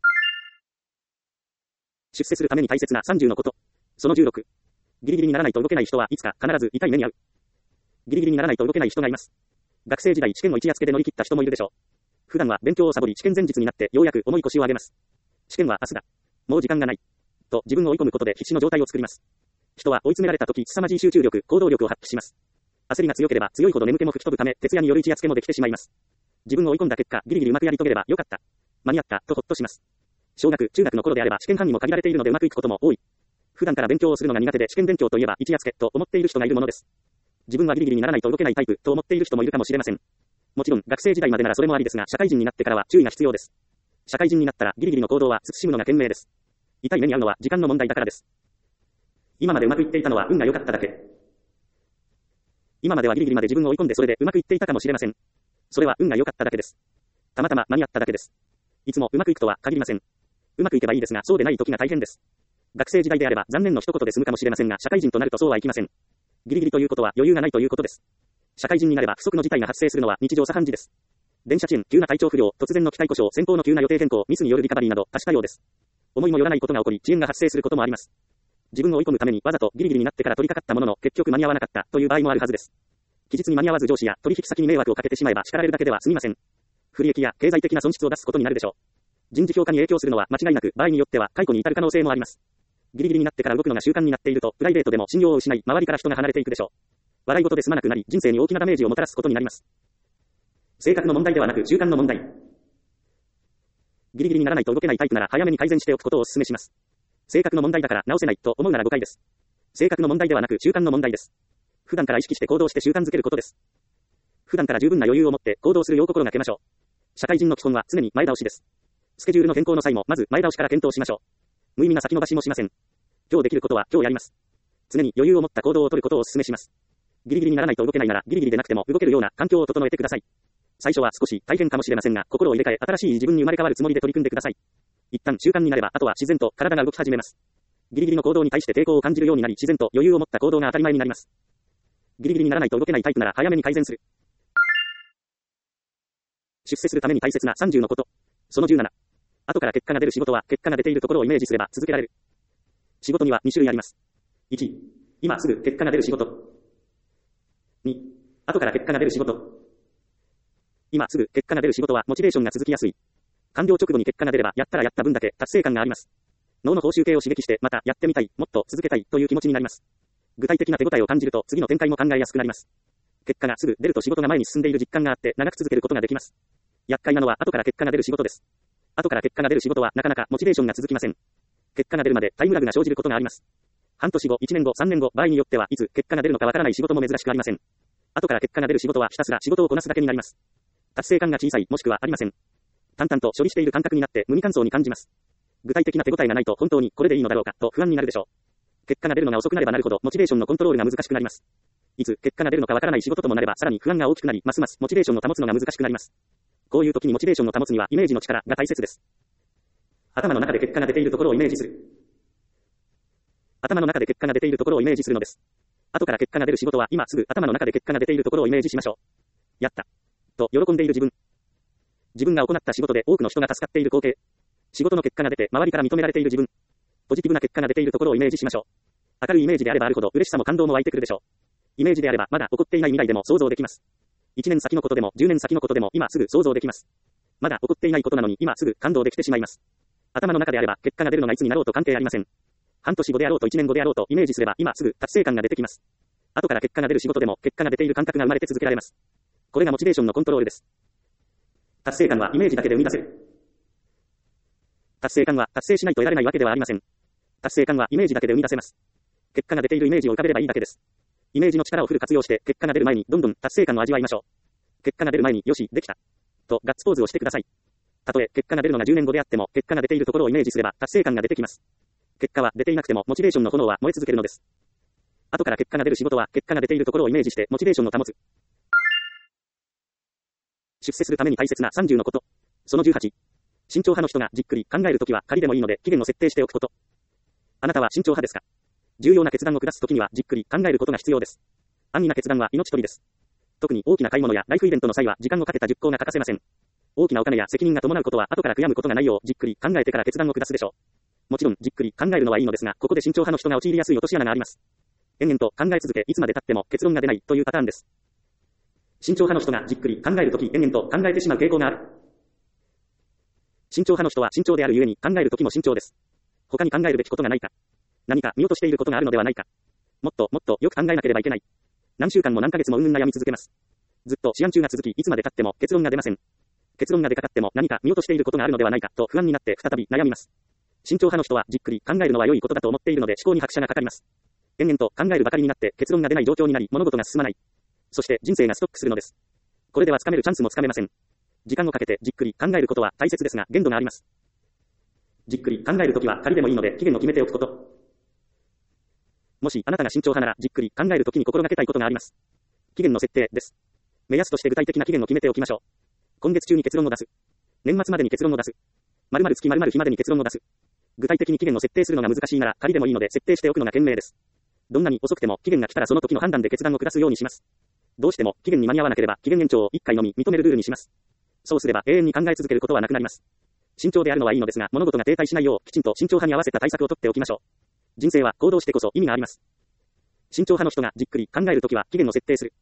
出世するために大切な30のこと。その16。ギリギリにならないと動けない人はいつか必ず痛い目に遭う。ギリギリにならないと動けない人がいます。学生時代試験を一夜漬けで乗り切った人もいるでしょう。普段は勉強をサボり試験前日になってようやく重い腰を上げます。試験は明日だ。もう時間がない。と自分を追い込むことで必死の状態を作ります。人は追い詰められた時凄まじい集中力、行動力を発揮します。焦りが強ければ強いほど眠気も吹き飛ぶため徹夜による一夜漬けもできてしまいます。自分を追い込んだ結果ギリギリうまくやり遂げればよかった。間に合ったとほっとします。小学、中学の頃であれば試験範囲も限られているのでうまくいくことも多い。普段から勉強をするのが苦手で試験勉強といえば一夜漬けと思っている人がいるものです。自分はギリギリにならないと動けないタイプと思っている人もいるかもしれません。もちろん学生時代までならそれもありですが社会人になってからは注意が必要です。社会人になったらギリギリの行動は慎むのが賢明です。痛い目に遭うのは時間の問題だからです。今までうまくいっていたのは運が良かっただけ。今まではギリギリまで自分を追い込んでそれでうまくいっていたかもしれません。それは運が良かっただけです。たまたま間に合っただけです。いつもうまくいくとは限りません。うまくいけばいいですがそうでない時が大変です。学生時代であれば残念の一言で済むかもしれませんが社会人となるとそうはいきません。ギリギリということは余裕がないということです。社会人になれば不測の事態が発生するのは日常茶飯事です。電車遅延、急な体調不良、突然の機体故障、先方の急な予定変更、ミスによるリカバリーなど多種多様です。思いもよらないことが起こり遅延が発生することもあります。自分を追い込むためにわざとギリギリになってから取り掛かったものの結局間に合わなかったという場合もあるはずです。期日に間に合わず上司や取引先に迷惑をかけてしまえば叱られるだけでは済みません。不利益や経済的な損失を出すことになるでしょう。人事評価に影響するのは間違いなく場合によっては解雇に至る可能性もあります。ギリギリになってから動くのが習慣になっているとプライベートでも信用を失い周りから人が離れていくでしょう。笑い事で済まなくなり人生に大きなダメージをもたらすことになります。性格の問題ではなく習慣の問題。ギリギリにならないと動けないタイプなら早めに改善しておくことをお勧めします。性格の問題だから直せないと思うなら誤解です。性格の問題ではなく習慣の問題です。普段から意識して行動して習慣づけることです。普段から十分な余裕を持って行動するよう心がけましょう。社会人の基本は常に前倒しです。スケジュールの変更の際もまず前倒しから検討しましょう。無意味な先延ばしもしません。今日できることは今日やります。常に余裕を持った行動を取ることをお勧めします。ギリギリにならないと動けないならギリギリでなくても動けるような環境を整えてください。最初は少し大変かもしれませんが心を入れ替え新しい自分に生まれ変わるつもりで取り組んでください。一旦習慣になればあとは自然と体が動き始めます。ギリギリの行動に対して抵抗を感じるようになり自然と余裕を持った行動が当たり前になります。ギリギリにならないと動けないタイプなら早めに改善する。出世するために大切な30のこと。その17。後から結果が出る仕事は結果が出ているところをイメージすれば続けられる。仕事には2種類あります。1、今すぐ結果が出る仕事。2、後から結果が出る仕事。今すぐ結果が出る仕事はモチベーションが続きやすい。完了直後に結果が出ればやったらやった分だけ達成感があります。 脳の報酬系を刺激して、またやってみたい、もっと続けたいという気持ちになります。具体的な手応えを感じると次の展開も考えやすくなります。結果がすぐ出ると仕事が前に進んでいる実感があって長く続けることができます。厄介なのは後から結果が出る仕事です。後から結果が出る仕事はなかなかモチベーションが続きません。結果が出るまでタイムラグが生じることがあります。半年後、1年後、3年後、場合によってはいつ結果が出るのかわからない仕事も珍しくありません。後から結果が出る仕事はひたすら仕事をこなすだけになります。達成感が小さい、もしくはありません。淡々と処理している感覚になって無味乾燥に感じます。具体的な手応えがないと本当にこれでいいのだろうかと不安になるでしょう。結果が出るのが遅くなればなるほどモチベーションのコントロールが難しくなります。いつ結果が出るのかわからない仕事ともなればさらに不安が大きくなり、ますますモチベーションを保つのが難しくなります。こういう時にモチベーションを保つにはイメージの力が大切です。頭の中で結果が出ているところをイメージする。頭の中で結果が出ているところをイメージするのです。後から結果が出る仕事は今すぐ頭の中で結果が出ているところをイメージしましょう。やったと喜んでいる自分。自分が行った仕事で多くの人が助かっている光景。仕事の結果が出て周りから認められている自分。ポジティブな結果が出ているところをイメージしましょう。明るいイメージであればあるほど嬉しさも感動も湧いてくるでしょう。イメージであればまだ起こっていない未来でも想像できます。1年先のことでも10年先のことでも今すぐ想像できます。まだ起こっていないことなのに今すぐ感動できてしまいます。頭の中であれば結果が出るのがいつになろうと関係ありません。半年後であろうと1年後であろうとイメージすれば今すぐ達成感が出てきます。後から結果が出る仕事でも結果が出ている感覚が生まれて続けられます。これがモチベーションのコントロールです。達成感はイメージだけで生み出せる。達成感は達成しないと得られないわけではありません。達成感はイメージだけで生み出せます。結果が出ているイメージを浮かべればいいだけです。イメージの力をフル活用して結果が出る前にどんどん達成感を味わいましょう。結果が出る前によし、できたとガッツポーズをしてください。たとえ結果が出るのが10年後であっても結果が出ているところをイメージすれば達成感が出てきます。結果は出ていなくてもモチベーションの炎は燃え続けるのです。後から結果が出る仕事は結果が出ているところをイメージしてモチベーションを保つ。出世するために大切な30のこと。その18。慎重派の人がじっくり考えるときは仮でもいいので期限を設定しておくこと。あなたは慎重派ですか？重要な決断を下すときにはじっくり考えることが必要です。安易な決断は命取りです。特に大きな買い物やライフイベントの際は時間をかけた熟考が欠かせません。大きなお金や責任が伴うことは後から悔やむことがないようじっくり考えてから決断を下すでしょう。もちろんじっくり考えるのはいいのですが、ここで慎重派の人が陥りやすい落とし穴があります。延々と考え続けいつまで経っても結論が出ないというパターンです。慎重派の人がじっくり考えるとき延々と考えてしまう傾向がある。慎重派の人は慎重であるゆえに考えるときも慎重です。他に考えるべきことがないか。何か見落としていることがあるのではないか。もっともっとよく考えなければいけない。何週間も何ヶ月も悩み続けます。ずっと試案中が続きいつまで経っても結論が出ません。結論が出かかっても何か見落としていることがあるのではないかと不安になって再び悩みます。慎重派の人はじっくり考えるのは良いことだと思っているので思考に拍車がかかります。延々と考えるばかりになって結論が出ない状況になり物事が進まない。そして人生がストックするのです。これではつかめるチャンスもつかめません。時間をかけてじっくり考えることは大切ですが限度があります。じっくり考えるときは仮でもいいので期限を決めておくこと。もしあなたが慎重派ならじっくり考えるときに心がけたいことがあります。期限の設定です。目安として具体的な期限を決めておきましょう。今月中に結論を出す。年末までに結論を出す。〇〇月〇〇日までに結論を出す。具体的に期限を設定するのが難しいなら仮でもいいので設定しておくのが賢明です。どんなに遅くても期限が来たらその時の判断で決断を下すようにします。どうしても期限に間に合わなければ期限延長を1回のみ認めるルールにします。そうすれば永遠に考え続けることはなくなります。慎重であるのはいいのですが物事が停滞しないようきちんと慎重派に合わせた対策を取っておきましょう。人生は行動してこそ意味があります。慎重派の人がじっくり考えるときは期限を設定する。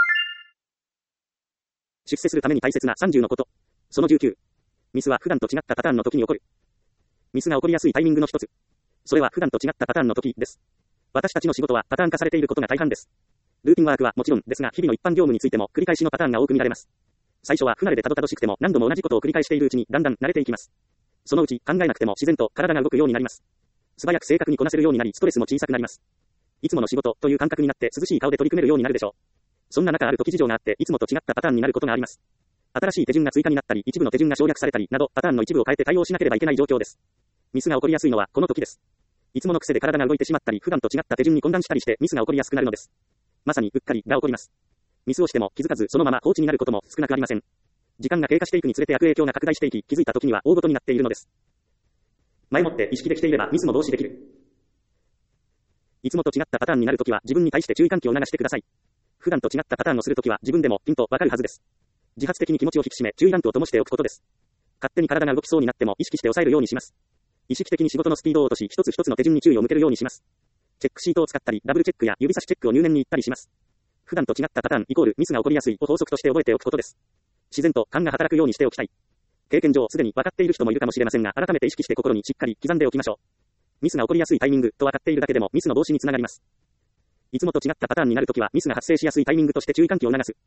出世するために大切な30のこと。その19。ミスは普段と違ったパターンの時に起こる。ミスが起こりやすいタイミングの一つ。それは普段と違ったパターンの時です。私たちの仕事はパターン化されていることが大半です。ルーティンワークはもちろんですが日々の一般業務についても繰り返しのパターンが多く見られます。最初は不慣れでたどたどしくても何度も同じことを繰り返しているうちにだんだん慣れていきます。そのうち考えなくても自然と体が動くようになります。素早く正確にこなせるようになりストレスも小さくなります。いつもの仕事という感覚になって涼しい顔で取り組めるようになるでしょう。そんな中ある時事情があっていつもと違ったパターンになることがあります。新しい手順が追加になったり一部の手順が省略されたりなどパターンの一部を変えて対応しなければいけない状況です。ミスが起こりやすいのはこの時です。いつもの癖で体が動いてしまったり普段と違った手順に混乱したりしてミスが起こりやすくなるのです。まさにうっかりが起こります。ミスをしても気づかずそのまま放置になることも少なくありません。時間が経過していくにつれて悪影響が拡大していき気づいた時には大事になっているのです。前もって意識できていればミスも防止できる。いつもと違ったパターンになるときは自分に対して注意喚起を促してください。普段と違ったパターンをするときは自分でもピンとわかるはずです。自発的に気持ちを引き締め注意ランプを灯しておくことです。勝手に体が動きそうになっても意識して抑えるようにします。意識的に仕事のスピードを落とし一つ一つの手順に注意を向けるようにします。チェックシートを使ったりダブルチェックや指差しチェックを入念に言ったりします。普段と違ったパターンイコールミスが起こりやすいを法則として覚えておくことです。自然と勘が働くようにしておきたい。経験上すでに分かっている人もいるかもしれませんが改めて意識して心にしっかり刻んでおきましょう。 ミスが起こりやすいタイミングと分かっているだけでもミスの防止につながります。いつもと違ったパターンになるときはミスが発生しやすいタイミングとして注意喚起を促す。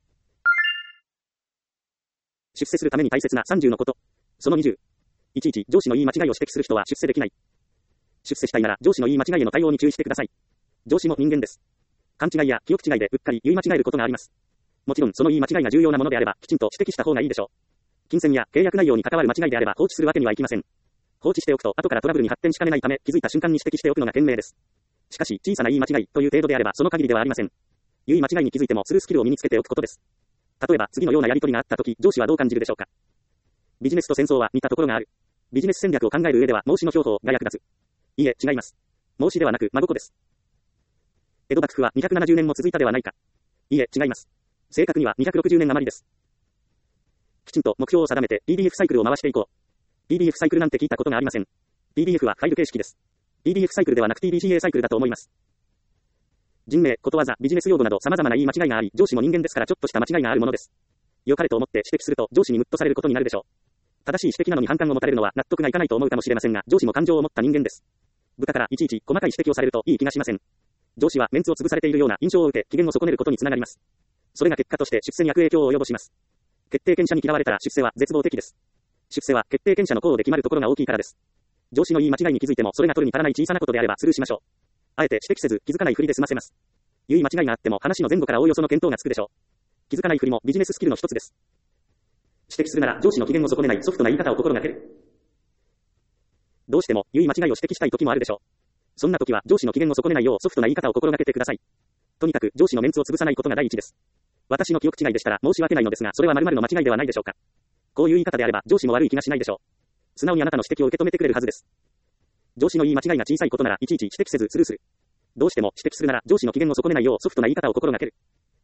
出世するために大切な30のこと。その20。いちいち上司の言い間違いを指摘する人は出世できない。出世したいなら上司の言い間違いへの対応に注意してください。上司も人間です。勘違いや記憶違いでうっかり言い間違えることがあります。もちろんその言い間違いが重要なものであればきちんと指摘した方がいいでしょう。金銭や契約内容に関わる間違いであれば放置するわけにはいきません。放置しておくと後からトラブルに発展しかねないため気づいた瞬間に指摘しておくのが賢明です。しかし小さな言い間違いという程度であればその限りではありません。言い間違いに気づいてもするスキルを身につけておくことです。例えば次のようなやり取りがあったとき上司はどう感じるでしょうか。ビジネスと戦争は似たところがある。ビジネス戦略を考える上では孟子の兵法が役立つ。いいえ、違います。孟子ではなく真心です。江戸幕府は270年も続いたではないか。いいえ、違います。正確には260年余りです。きちんと目標を定めて PDF サイクルを回していこう。PDF サイクルなんて聞いたことがありません。PDF はファイル形式です。PDF サイクルではなく TBCA サイクルだと思います。人名、ことわざ、ビジネス用語など様々な言い間違いがあり、上司も人間ですからちょっとした間違いがあるものです。良かれと思って指摘すると上司にムッとされることになるでしょう。正しい指摘なのに反感を持たれるのは納得がいかないと思うかもしれませんが、上司も感情を持った人間です。部下からいちいち細かい指摘をされるといい気がしません。上司はメンツを潰されているような印象を受け、機嫌を損ねることにつながります。それが結果として出世に悪影響を及ぼします。決定権者に嫌われたら出世は絶望的です。出世は決定権者の功で決まるところが大きいからです。上司の言い間違いに気づいてもそれが取るに足らない小さなことであればスルーしましょう。あえて指摘せず気づかないふりで済ませます。言い間違いがあっても話の前後からおおよその見当がつくでしょう。気づかないふりもビジネススキルの一つです。指摘するなら上司の機嫌を損ねないソフトな言い方を心がける。どうしても言い間違いを指摘したい時もあるでしょう。そんな時は上司の機嫌を損ねないようソフトな言い方を心がけてください。とにかく上司のメンツを潰さないことが第一です。私の記憶違いでしたら申し訳ないのですが、それは〇〇の間違いではないでしょうか。こういう言い方であれば上司も悪い気がしないでしょう。素直にあなたの指摘を受け止めてくれるはずです。上司の言い間違いが小さいことならいちいち指摘せずスルーする。どうしても指摘するなら上司の機嫌を損ねないようソフトな言い方を心がける。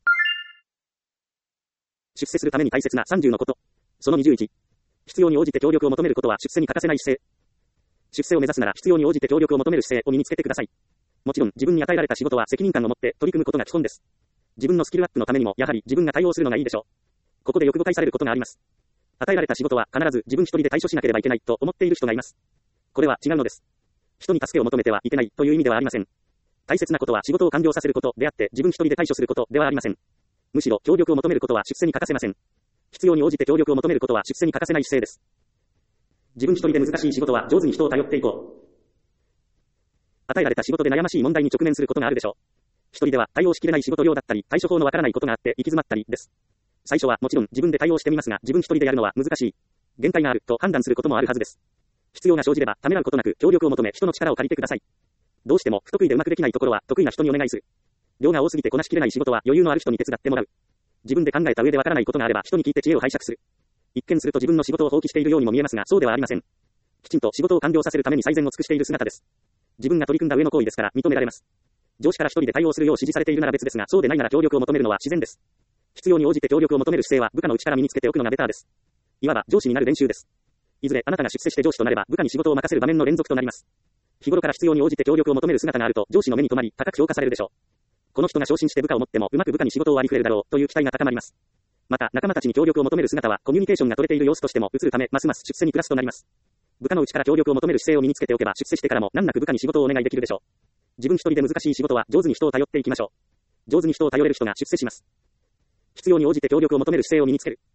出世するために大切な30のこと。その21。必要に応じて協力を求めることは出世に欠かせない姿勢。出世を目指すなら必要に応じて協力を求める姿勢を身につけてください。もちろん自分に与えられた仕事は責任感を持って取り組むことが基本です。自分のスキルアップのためにもやはり自分が対応するのがいいでしょう。ここでよく誤解されることがあります。与えられた仕事は必ず自分一人で対処しなければいけないと思っている人がいます。これは違うのです。人に助けを求めてはいけないという意味ではありません。大切なことは仕事を完了させることであって自分一人で対処することではありません。むしろ協力を求めることは出世に欠かせません。必要に応じて協力を求めることは出世に欠かせない姿勢です。自分一人で難しい仕事は上手に人を頼っていこう。与えられた仕事で悩ましい問題に直面することがあるでしょう。一人では対応しきれない仕事量だったり、対処法のわからないことがあって行き詰まったりです。最初はもちろん自分で対応してみますが、自分一人でやるのは難しい。限界があると判断することもあるはずです。必要が生じればためらうことなく協力を求め人の力を借りてください。どうしても不得意でうまくできないところは得意な人にお願いする。量が多すぎてこなしきれない仕事は余裕のある人に手伝ってもらう。自分で考えた上でわからないことがあれば人に聞いて知恵を拝借する。一見すると自分の仕事を放棄しているようにも見えますが、そうではありません。きちんと仕事を完了させるために最善を尽くしている姿です。自分が取り組んだ上の行為ですから認められます。上司から一人で対応するよう指示されているなら別ですが、そうでないなら協力を求めるのは自然です。必要に応じて協力を求める姿勢は部下のうちから身につけておくのがベターです。いわば上司になる練習です。いずれあなたが出世して上司となれば部下に仕事を任せる場面の連続となります。日頃から必要に応じて協力を求める姿があると上司の目に留まり高く評価されるでしょう。この人が昇進して部下を持ってもうまく部下に仕事を割り振れるだろうという期待が高まります。また仲間たちに協力を求める姿はコミュニケーションが取れている様子としても映るためますます出世にプラスとなります。部下のうちから協力を求める姿勢を身につけておけば出世してからも難なく部下に仕事をお願いできるでしょう。自分一人で難しい仕事は上手に人を頼っていきましょう。上手に人を頼れる人が出世します。必要に応じて協力を求める姿勢を身につける。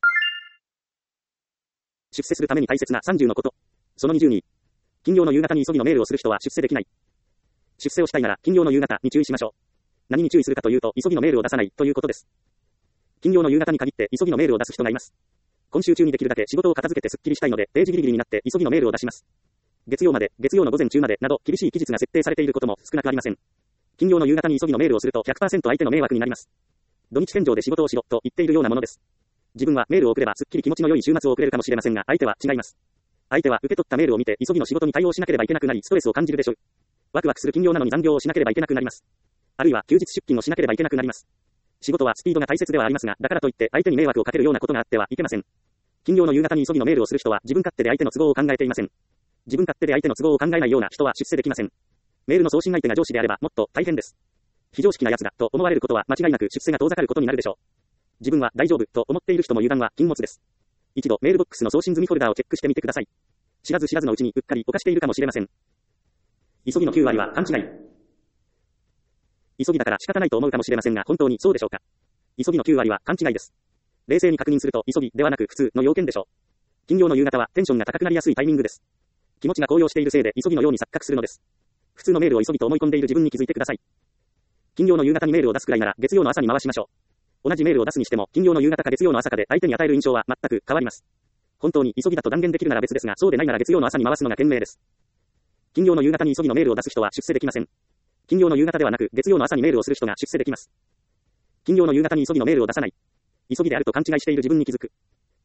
出世するために大切な30のこと。その22。金曜の夕方に急ぎのメールをする人は出世できない。出世をしたいなら金曜の夕方に注意しましょう。何に注意するかというと急ぎのメールを出さないということです。金曜の夕方に限って急ぎのメールを出す人がいます。今週中にできるだけ仕事を片付けてスッキリしたいので定時ギリギリになって急ぎのメールを出します。月曜まで、月曜の午前中までなど厳しい期日が設定されていることも少なくありません。金曜の夕方に急ぎのメールをすると 100% 相手の迷惑になります。土日返上で仕事をしろと言っているようなものです。自分はメールを送ればすっきり気持ちの良い週末を送れるかもしれませんが、相手は違います。相手は受け取ったメールを見て急ぎの仕事に対応しなければいけなくなりストレスを感じるでしょう。ワクワクする金曜なのに残業をしなければいけなくなります。あるいは休日出勤をしなければいけなくなります。仕事はスピードが大切ではありますが、だからといって相手に迷惑をかけるようなことがあってはいけません。金曜の夕方に急ぎのメールをする人は自分勝手で相手の都合を考えていません。自分勝手で相手の都合を考えないような人は出世できません。メールの送信相手が上司であればもっと大変です。非常識な奴だと思われることは間違いなく出世が遠ざかることになるでしょう。自分は大丈夫と思っている人も油断は禁物です。一度メールボックスの送信済みフォルダをチェックしてみてください。知らず知らずのうちにうっかり犯しているかもしれません。 急ぎの9割は勘違い。急ぎだから仕方ないと思うかもしれませんが、本当にそうでしょうか。急ぎの9割は勘違いです。冷静に確認すると、急ぎではなく普通の要件でしょう。金曜の夕方はテンションが高くなりやすいタイミングです。気持ちが高揚しているせいで急ぎのように錯覚するのです。普通のメールを急ぎと思い込んでいる自分に気づいてください。金曜の夕方にメールを出すくらいなら月曜の朝に回しましょう。同じメールを出すにしても、金曜の夕方か月曜の朝かで相手に与える印象は全く変わります。本当に急ぎだと断言できるなら別ですが、そうでないなら月曜の朝に回すのが賢明です。金曜の夕方に急ぎのメールを出す人は出世できません。金曜の夕方ではなく月曜の朝にメールをする人が出世できます。金曜の夕方に急ぎのメールを出さない。急ぎであると勘違いしている自分に気づく。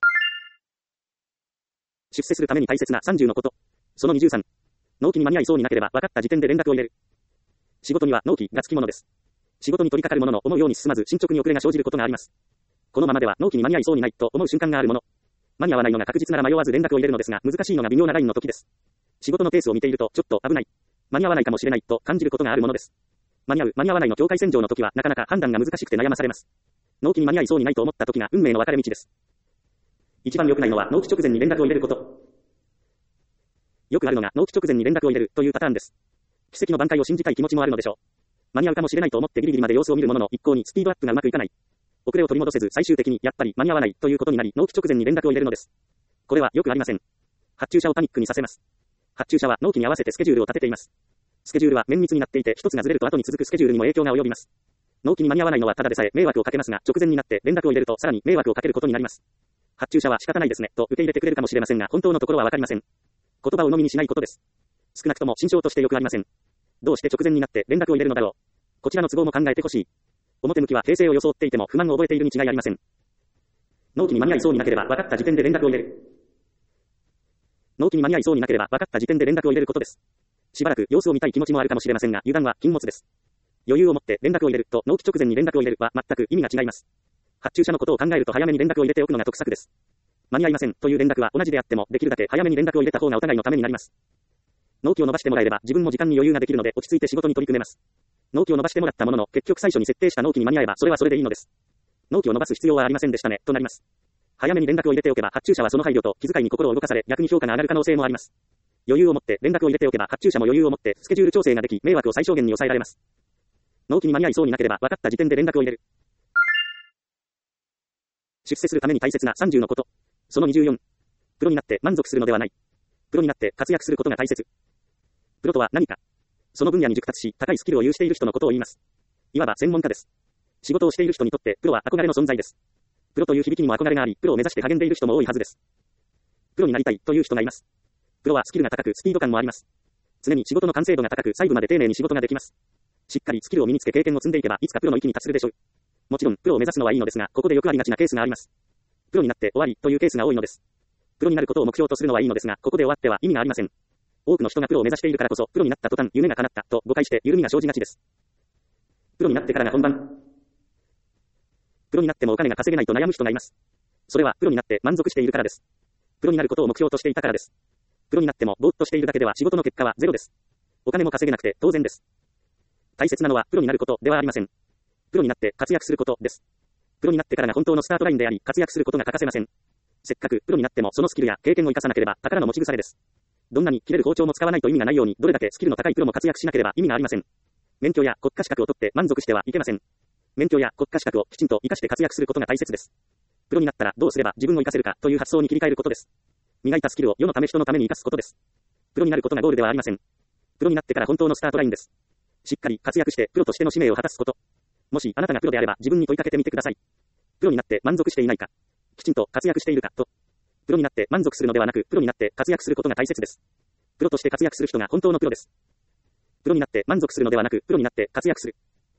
出世するために大切な30のこと。その23。納期に間に合いそうになければ分かった時点で連絡を入れる。仕事には納期がつきものです。仕事に取り掛かるものの思うように進まず進捗に遅れが生じることがあります。このままでは納期に間に合いそうにないと思う瞬間があるもの。間に合わないのが確実なら迷わず連絡を入れるのですが、難しいのが微妙なラインの時です。仕事のペースを見ているとちょっと危ない。間に合わないかもしれないと感じることがあるものです。間に合う、間に合わないの境界線上の時はなかなか判断が難しくて悩まされます。納期に間に合いそうにないと思った時が運命の分かれ道です。一番良くないのは納期直前に連絡を入れること。よくあるのが納期直前に連絡を入れるというパターンです。奇跡の挽回を信じたい気持ちもあるのでしょう。間に合うかもしれないと思ってギリギリまで様子を見るものの一向にスピードアップがうまくいかない。遅れを取り戻せず最終的にやっぱり間に合わないということになり納期直前に連絡を入れるのです。これはよくありません。発注者をパニックにさせます。発注者は納期に合わせてスケジュールを立てています。スケジュールは綿密になっていて一つがずれると後に続くスケジュールにも影響が及びます。納期に間に合わないのはただでさえ迷惑をかけますが、直前になって連絡を入れるとさらに迷惑をかけることになります。発注者は仕方ないですねと受け入れてくれるかもしれませんが、本当のところはわかりません。言葉を鵜呑みにしないことです。少なくとも心象としてよくありません。どうして直前になって連絡を入れるのだろう。こちらの都合も考えてほしい。表向きは平静を装っていても不満を覚えているに違いありません。納期に間に合いそうになければ分かった時点で連絡を入れる。納期に間に合いそうになければ分かった時点で連絡を入れることです。しばらく様子を見たい気持ちもあるかもしれませんが、油断は禁物です。余裕を持って連絡を入れると納期直前に連絡を入れるは全く意味が違います。発注者のことを考えると早めに連絡を入れておくのが得策です。間に合いませんという連絡は同じであってもできるだけ早めに連絡を入れた方がお互いのためになります。納期を伸ばしてもらえれば自分も時間に余裕ができるので落ち着いて仕事に取り組めます。納期を伸ばしてもらったものの結局最初に設定した納期に間に合えばそれはそれでいいのです。納期を伸ばす必要はありませんでしたねとなります。早めに連絡を入れておけば発注者はその配慮と気遣いに心を動かされ逆に評価が上がる可能性もあります。余裕を持って連絡を入れておけば発注者も余裕を持ってスケジュール調整ができ迷惑を最小限に抑えられます。納期に間に合いそうになければ分かった時点で連絡を入れる。出世するために大切な30のこと。その24。プロになって満足するのではない。プロになって活躍することが大切。プロとは何か。その分野に熟達し、高いスキルを有している人のことを言います。いわば専門家です。仕事をしている人にとってプロは憧れの存在です。プロという響きにも憧れがあり、プロを目指して励んでいる人も多いはずです。プロになりたいという人がいます。プロはスキルが高くスピード感もあります。常に仕事の完成度が高く細部まで丁寧に仕事ができます。しっかりスキルを身につけ経験を積んでいけばいつかプロの域に達するでしょう。もちろんプロを目指すのはいいのですが、ここでよくありがちなケースがあります。プロになって終わりというケースが多いのです。プロになることを目標とするのはいいのですが、ここで終わっては意味がありません。多くの人がプロを目指しているからこそ、プロになった途端夢が叶ったと誤解して緩みが生じがちです。プロになってからが本番。プロになってもお金が稼げないと悩む人がいます。それはプロになって満足しているからです。プロになることを目標としていたからです。プロになってもぼーっとしているだけでは仕事の結果はゼロです。お金も稼げなくて当然です。大切なのはプロになることではありません。プロになって活躍することです。プロになってからが本当のスタートラインであり、活躍することが欠かせません。せっかくプロになってもそのスキルや経験を生かさなければ宝の持ち腐れです。どんなに切れる包丁も使わないと意味がないように、どれだけスキルの高いプロも活躍しなければ意味がありません。免許や国家資格を取って満足してはいけません。免許や国家資格をきちんと活かして活躍することが大切です。プロになったらどうすれば自分を活かせるかという発想に切り替えることです。磨いたスキルを世のため人のために活かすことです。プロになることがゴールではありません。プロになってから本当のスタートラインです。しっかり活躍してプロとしての使命を果たすこと。もしあなたがプロであれば自分に問いかけてみてください。プロになって満足していないか。きちんと活躍しているかと。プロになって満足するのではなく、プロになって活躍することが大切です。プロとして活躍する人が本当のプロです。プロになって満足するのではなく、プロになって活躍する。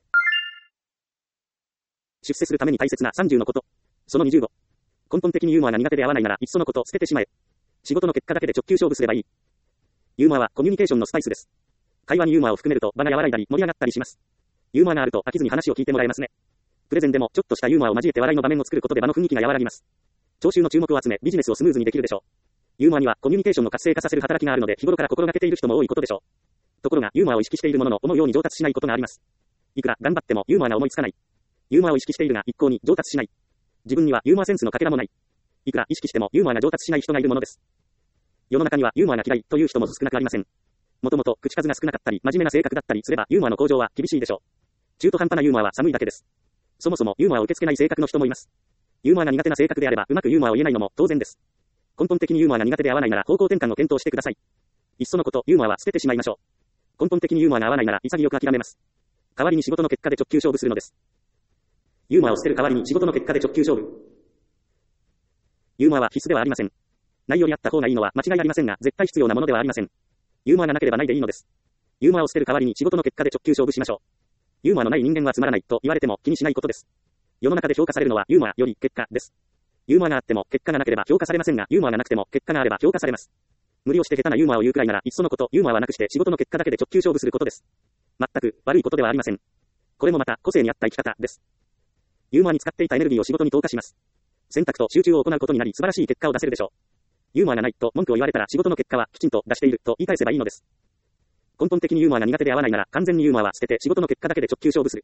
出世するために大切な30のこと。その25。根本的にユーモアが苦手で合わないなら、いっそのこと捨ててしまえ。仕事の結果だけで直球勝負すればいい。ユーモアはコミュニケーションのスパイスです。会話にユーモアを含めると場が和らいだり盛り上がったりします。ユーモアがあると飽きずに話を聞いてもらえますね。プレゼンでもちょっとしたユーモアを交えて笑いの場面を作ることで場の雰囲気が和らぎます。聴衆の注目を集めビジネスをスムーズにできるでしょう。ユーモアにはコミュニケーションの活性化させる働きがあるので日頃から心がけている人も多いことでしょう。ところがユーモアを意識しているものの思うように上達しないことがあります。いくら頑張ってもユーモアが思いつかない。ユーモアを意識しているが一向に上達しない。自分にはユーモアセンスのかけらもない。いくら意識してもユーモアが上達しない人がいるものです。世の中にはユーモアが嫌いという人も少なくありません。 もともと口数が少なかったり、真面目な性格だったりすれば、ユーモアの向上は厳しいでしょう。中途半端なユーモアは寒いだけです。そもそもユーモアを受け付けない性格の人もいます。ユーモアが苦手な性格であれば、うまくユーモアを言えないのも当然です。根本的にユーモアが苦手で合わないなら方向転換を検討してください。いっそのこと、ユーモアは捨ててしまいましょう。根本的にユーモアが合わないなら潔く諦めます。代わりに仕事の結果で直球勝負するのです。ユーモアを捨てる代わりに仕事の結果で直球勝負。ユーモアは必須ではありません。ないよりあった方がいいのは間違いありませんが、絶対必要なものではありません。ユーモアがなければないでいいのです。ユーモアを捨てる代わりに仕事の結果で直球勝負しましょう。ユーモアのない人間はつまらないと言われても気にしないことです。世の中で評価されるのはユーモアより結果です。ユーモアがあっても結果がなければ評価されませんが、ユーモアがなくても結果があれば評価されます。無理をして下手なユーモアを言うくらいなら、いっそのこと、ユーモアはなくして仕事の結果だけで直球勝負することです。全く悪いことではありません。これもまた個性に合った生き方です。ユーモアに使っていたエネルギーを仕事に投下します。選択と集中を行うことになり素晴らしい結果を出せるでしょう。ユーモアがないと文句を言われたら仕事の結果はきちんと出していると言い返せばいいのです。根本的にユーモアが苦手で合わないなら完全にユーモアは捨てて仕事の結果だけで直球勝負する。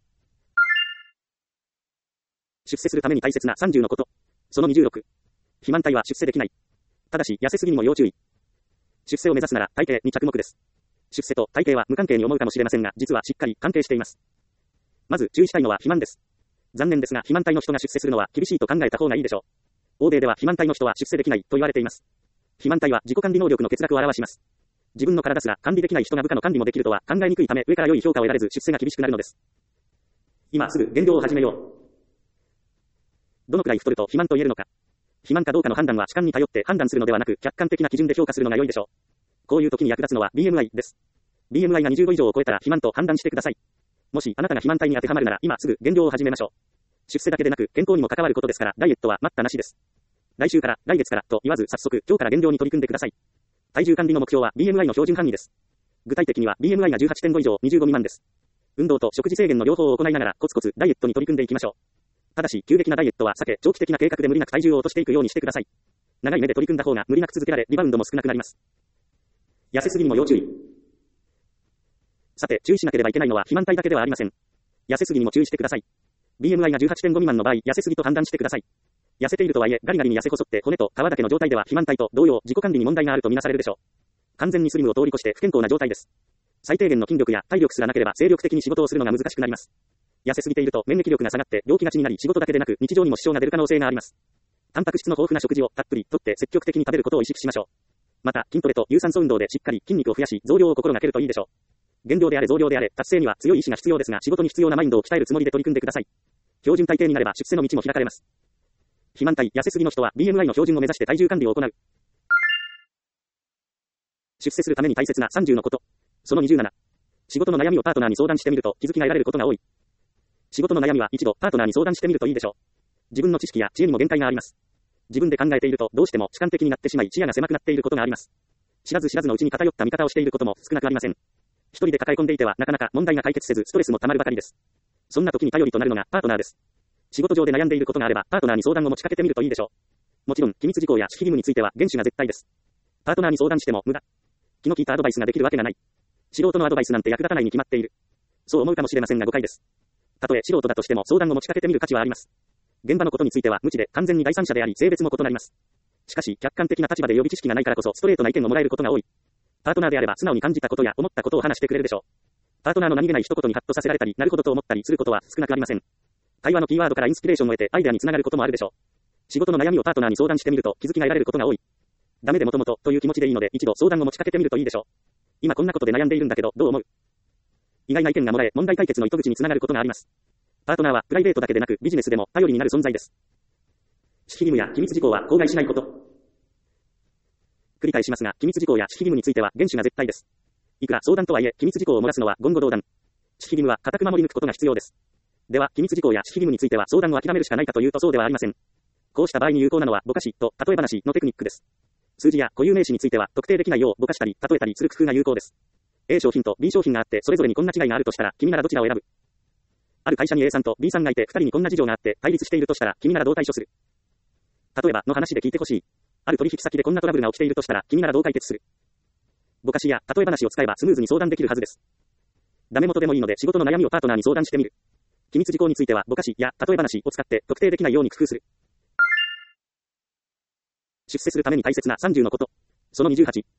出世するために大切な30のこと。その26。肥満体は出世できない。ただし痩せすぎにも要注意。出世を目指すなら体型に着目です。出世と体型は無関係に思うかもしれませんが、実はしっかり関係しています。まず注意したいのは肥満です。残念ですが肥満体の人が出世するのは厳しいと考えた方がいいでしょう。欧米では肥満体の人は出世できないと言われています。肥満体は自己管理能力の欠落を表します。自分の体すら管理できない人が部下の管理もできるとは考えにくいため、上から良い評価を得られず出世が厳しくなるのです。今すぐ減量を始めよう。どのくらい太ると肥満と言えるのか。肥満かどうかの判断は主観に頼って判断するのではなく、客観的な基準で評価するのが良いでしょう。こういう時に役立つのは BMI です。BMI が25以上を超えたら肥満と判断してください。もしあなたが肥満体に当てはまるなら今すぐ減量を始めましょう。出世だけでなく健康にも関わることですから、ダイエットは待ったなしです。来週から、来月からと言わず早速今日から減量に取り組んでください。体重管理の目標は BMI の標準範囲です。具体的には BMI が 18.5 以上25未満です。運動と食事制限の両方を行いながらコツコツダイエットに取り組んでいきましょう。ただし急激なダイエットは避け、長期的な計画で無理なく体重を落としていくようにしてください。長い目で取り組んだ方が無理なく続けられ、リバウンドも少なくなります。痩せすぎにも要注意。さて、注意しなければいけないのは肥満体だけではありません。痩せすぎにも注意してください。BMI が 18.5 未満の場合、痩せすぎと判断してください。痩せているとはいえ、ガリガリに痩せこそって骨と皮だけの状態では肥満体と同様、自己管理に問題があるとみなされるでしょう。完全にスリムを通り越して不健康な状態です。最低限の筋力や体力すらなければ精力的に仕事をするのが難しくなります。痩せすぎていると免疫力が下がって病気がちになり、仕事だけでなく日常にも支障が出る可能性があります。タンパク質の豊富な食事をたっぷりとって積極的に食べることを意識しましょう。また、筋トレと有酸素運動でしっかり筋肉を増やし、増量を心がけるといいでしょう。減量であれ増量であれ、達成には強い意志が必要ですが、仕事に必要なマインドを鍛えるつもりで取り組んでください。標準体型になれば出世の道も開かれます。肥満体、痩せすぎの人は BMI の標準を目指して体重管理を行う。出世するために大切な30のこと。その27。仕事の悩みをパートナーに相談してみると気づきが得られることが多い。仕事の悩みは一度パートナーに相談してみるといいでしょう。自分の知識や知恵にも限界があります。自分で考えているとどうしても主観的になってしまい視野が狭くなっていることがあります。知らず知らずのうちに偏った見方をしていることも少なくありません。一人で抱え込んでいてはなかなか問題が解決せずストレスもたまるばかりです。そんな時に頼りとなるのがパートナーです。仕事上で悩んでいることがあればパートナーに相談を持ちかけてみるといいでしょう。もちろん機密事項や守秘義務については厳守が絶対です。パートナーに相談しても無駄。気の利いたアドバイスができるわけがない。素人のアドバイスなんて役立たないに決まっている。そう思うかもしれませんが誤解です。たとえ素人だとしても相談を持ちかけてみる価値はあります。現場のことについては無知で完全に第三者であり性別も異なります。しかし客観的な立場で予備知識がないからこそストレートな意見をもらえることが多い。パートナーであれば素直に感じたことや思ったことを話してくれるでしょう。パートナーの何気ない一言にハッとさせられたり、なるほどと思ったりすることは少なくありません。会話のキーワードからインスピレーションを得てアイデアにつながることもあるでしょう。仕事の悩みをパートナーに相談してみると気づきが得られることが多い。ダメでもともとという気持ちでいいので一度相談を持ちかけてみるといいでしょう。今こんなことで悩んでいるんだけどどう思う？意外な意見がもらえ問題解決の糸口につながることがあります。パートナーはプライベートだけでなくビジネスでも頼りになる存在です。守秘義務や機密事項は口外しないこと。繰り返しますが、機密事項や守秘義務については厳守が絶対です。いくら相談とはいえ、機密事項を漏らすのは言語道断。守秘義務は固く守り抜くことが必要です。では、機密事項や守秘義務については相談を諦めるしかないかというとそうではありません。こうした場合に有効なのはぼかしと例え話のテクニックです。数字や固有名詞については特定できないようぼかしたり例えたりする工夫が有効です。A 商品と B 商品があってそれぞれにこんな違いがあるとしたら君ならどちらを選ぶ？ある会社に A さんと B さんがいて2人にこんな事情があって対立しているとしたら君ならどう対処する？例えばの話で聞いてほしい。ある取引先でこんなトラブルが起きているとしたら君ならどう解決する？ぼかしや例え話を使えばスムーズに相談できるはずです。ダメ元でもいいので仕事の悩みをパートナーに相談してみる。機密事項についてはぼかしや例え話を使って特定できないように工夫する。出世するために大切な30のこと。その28。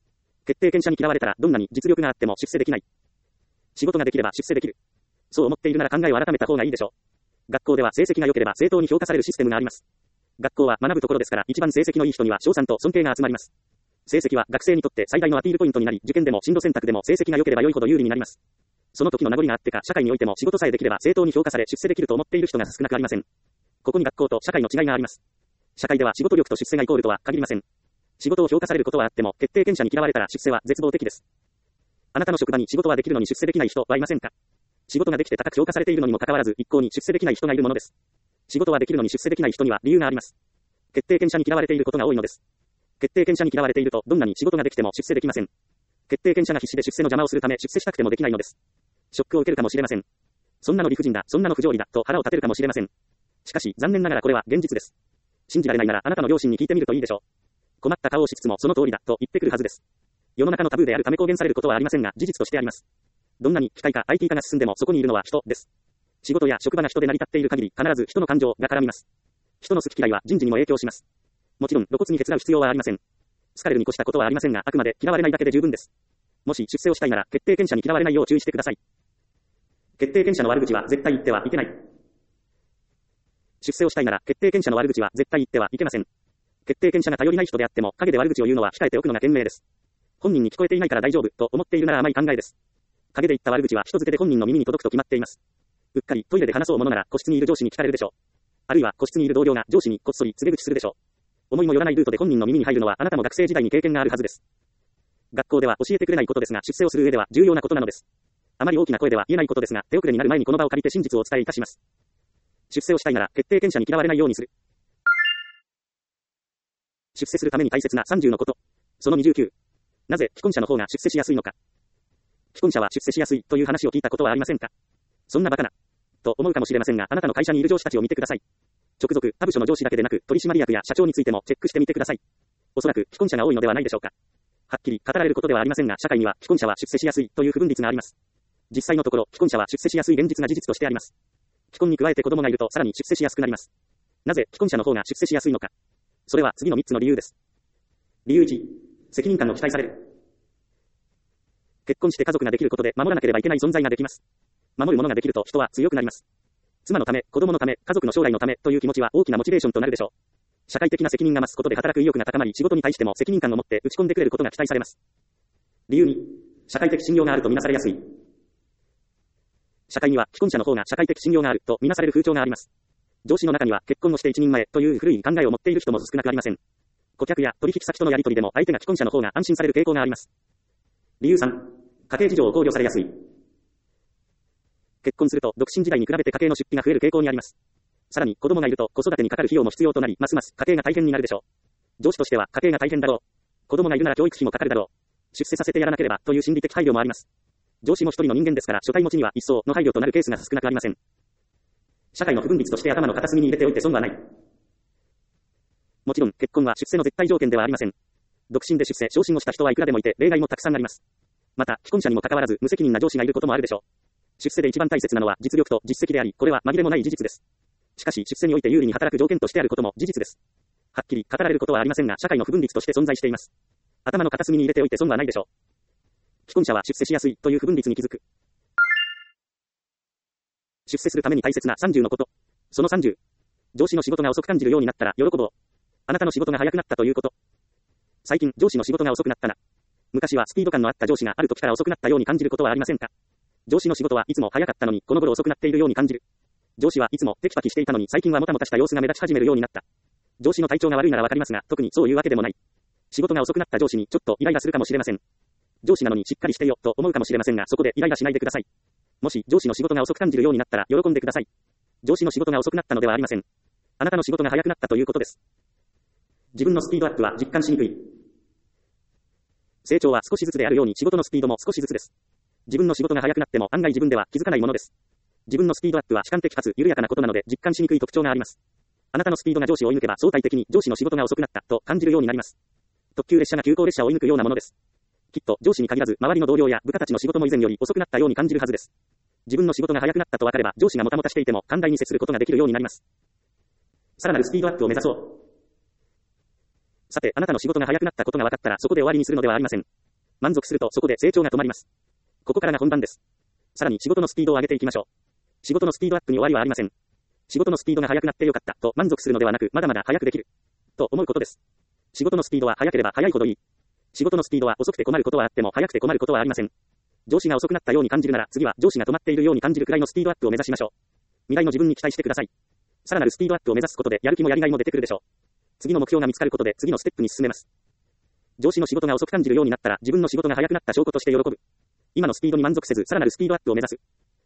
決定権者に嫌われたらどんなに実力があっても出世できない。仕事ができれば出世できる。そう思っているなら考えを改めた方がいいでしょう。学校では成績が良ければ正当に評価されるシステムがあります。学校は学ぶところですから、一番成績のいい人には賞賛と尊敬が集まります。成績は学生にとって最大のアピールポイントになり、受験でも進路選択でも成績が良ければ良いほど有利になります。その時の名残があってか、社会においても仕事さえできれば正当に評価され出世できると思っている人が少なくありません。ここに学校と社会の違いがあります。社会では仕事力と出世がイコールとは限りません。仕事を評価されることはあっても、決定権者に嫌われたら出世は絶望的です。あなたの職場に仕事はできるのに出世できない人はいませんか？仕事ができて高く評価されているのにもかかわらず、一向に出世できない人がいるものです。仕事はできるのに出世できない人には理由があります。決定権者に嫌われていることが多いのです。決定権者に嫌われていると、どんなに仕事ができても出世できません。決定権者が必死で出世の邪魔をするため出世したくてもできないのです。ショックを受けるかもしれません。そんなの理不尽だ、そんなの不条理だ、と腹を立てるかもしれません。しかし、残念ながらこれは現実です。信じられないならあなたの両親に聞いてみるといいでしょう。困った顔をしつつもその通りだ、と言ってくるはずです。世の中のタブーであるため公言されることはありませんが、事実としてあります。どんなに機械化、IT 化が進んでもそこにいるのは人です。仕事や職場が人で成り立っている限り、必ず人の感情が絡みます。人の好き嫌いは人事にも影響します。もちろん露骨に手伝う必要はありません。好かれるに越したことはありませんが、あくまで嫌われないだけで十分です。もし出世をしたいなら、決定権者に嫌われないよう注意してください。決定権者の悪口は絶対言ってはいけない。出世をしたいなら、決定権者の悪口は絶対言ってはいけません。決定権者が頼りない人であっても、陰で悪口を言うのは控えておくのが賢明です。本人に聞こえていないから大丈夫、と思っているなら甘い考えです。陰で言った悪口は人付けで本人の耳に届くと決まっています。うっかりトイレで話そうものなら個室にいる上司に聞かれるでしょう。あるいは個室にいる同僚が上司にこっそり告げ口するでしょう。思いもよらないルートで本人の耳に入るのはあなたも学生時代に経験があるはずです。学校では教えてくれないことですが出世をする上では重要なことなのです。あまり大きな声では言えないことですが、手遅れになる前にこの場を借りて真実をお伝えいたします。出世をしたいなら決定権者に嫌われないようにする。出世するために大切な30のこと。その29。なぜ既婚者の方が出世しやすいのか。既婚者は出世しやすいという話を聞いたことはありませんか？そんなバカな。と思うかもしれませんが、あなたの会社にいる上司たちを見てください。直属、他部署の上司だけでなく、取締役や社長についてもチェックしてみてください。おそらく既婚者が多いのではないでしょうか。はっきり語られることではありませんが、社会には既婚者は出世しやすいという不分率があります。実際のところ、既婚者は出世しやすい現実が事実としてあります。既婚に加えて子供がいるとさらに出世しやすくなります。なぜ既婚者の方が出世しやすいのか。それは次の3つの理由です。理由1、責任感を期待される。結婚して家族ができることで守らなければいけない存在ができます。守るものができると人は強くなります。妻のため、子供のため、家族の将来のためという気持ちは大きなモチベーションとなるでしょう。社会的な責任が増すことで働く意欲が高まり、仕事に対しても責任感を持って打ち込んでくれることが期待されます。理由2、社会的信用があるとみなされやすい。社会には既婚者の方が社会的信用があるとみなされる風潮があります。上司の中には結婚をして一人前という古い考えを持っている人も少なくありません。顧客や取引先とのやり取りでも相手が既婚者の方が安心される傾向があります。理由3、家計事情を考慮されやすい。結婚すると独身時代に比べて家計の出費が増える傾向にあります。さらに子供がいると子育てにかかる費用も必要となり、ますます家計が大変になるでしょう。上司としては家計が大変だろう。子供がいるなら教育費もかかるだろう。出世させてやらなければという心理的配慮もあります。上司も一人の人間ですから所帯持ちには一層の配慮となるケースが少なくありません。社会の不分率として頭の片隅に入れておいて損はない。もちろん結婚は出世の絶対条件ではありません。独身で出世、昇進をした人はいくらでもいて例外もたくさんあります。また既婚者にもかかわらず無責任な上司がいることもあるでしょう。出世で一番大切なのは実力と実績であり、これは紛れもない事実です。しかし出世において有利に働く条件としてあることも事実です。はっきり語られることはありませんが、社会の不分率として存在しています。頭の片隅に入れておいて損はないでしょう。既婚者は出世しやすいという不分率に気づく。出世するために大切な30のこと。その30。上司の仕事が遅く感じるようになったら喜ぼう。あなたの仕事が早くなったということ。最近上司の仕事が遅くなったな。昔はスピード感のあった上司がある時から遅くなったように感じることはありませんか？上司の仕事はいつも早かったのにこの頃遅くなっているように感じる。上司はいつもテキパキしていたのに最近はもたもたした様子が目立ち始めるようになった。上司の体調が悪いならわかりますが、特にそういうわけでもない。仕事が遅くなった上司にちょっとイライラするかもしれません。上司なのにしっかりしてよと思うかもしれませんが、そこでイライラしないでください。もし上司の仕事が遅く感じるようになったら喜んでください。上司の仕事が遅くなったのではありません。あなたの仕事が早くなったということです。自分のスピードアップは実感しにくい。成長は少しずつであるように仕事のスピードも少しずつです。自分の仕事が早くなっても案外自分では気づかないものです。自分のスピードアップは主観的かつ緩やかなことなので実感しにくい特徴があります。あなたのスピードが上司を追い抜けば相対的に上司の仕事が遅くなったと感じるようになります。特急列車が急行列車を追い抜くようなものです。きっと上司に限らず周りの同僚や部下たちの仕事も以前より遅くなったように感じるはずです。自分の仕事が早くなったと分かれば上司がもたもたしていても寛大に接することができるようになります。さらなるスピードアップを目指そう。さて、あなたの仕事が早くなったことが分かったらそこで終わりにするのではありません。 満足するとそこで成長が止まります。ここからが本番です。さらに仕事のスピードを上げていきましょう。仕事のスピードアップに終わりはありません。仕事のスピードが速くなってよかったと満足するのではなく、まだまだ速くできると思うことです。仕事のスピードは速ければ速いほどいい。仕事のスピードは遅くて困ることはあっても速くて困ることはありません。上司が遅くなったように感じるなら次は上司が止まっているように感じるくらいのスピードアップを目指しましょう。未来の自分に期待してください。さらなるスピードアップを目指すことでやる気もやりがいも出てくるでしょう。次の目標が見つかることで次のステップに進めます。上司の仕事が遅く感じるようになったら自分の仕事が速くなった証拠として喜ぶ。今のスピードに満足せずさらなるスピードアップを目指す。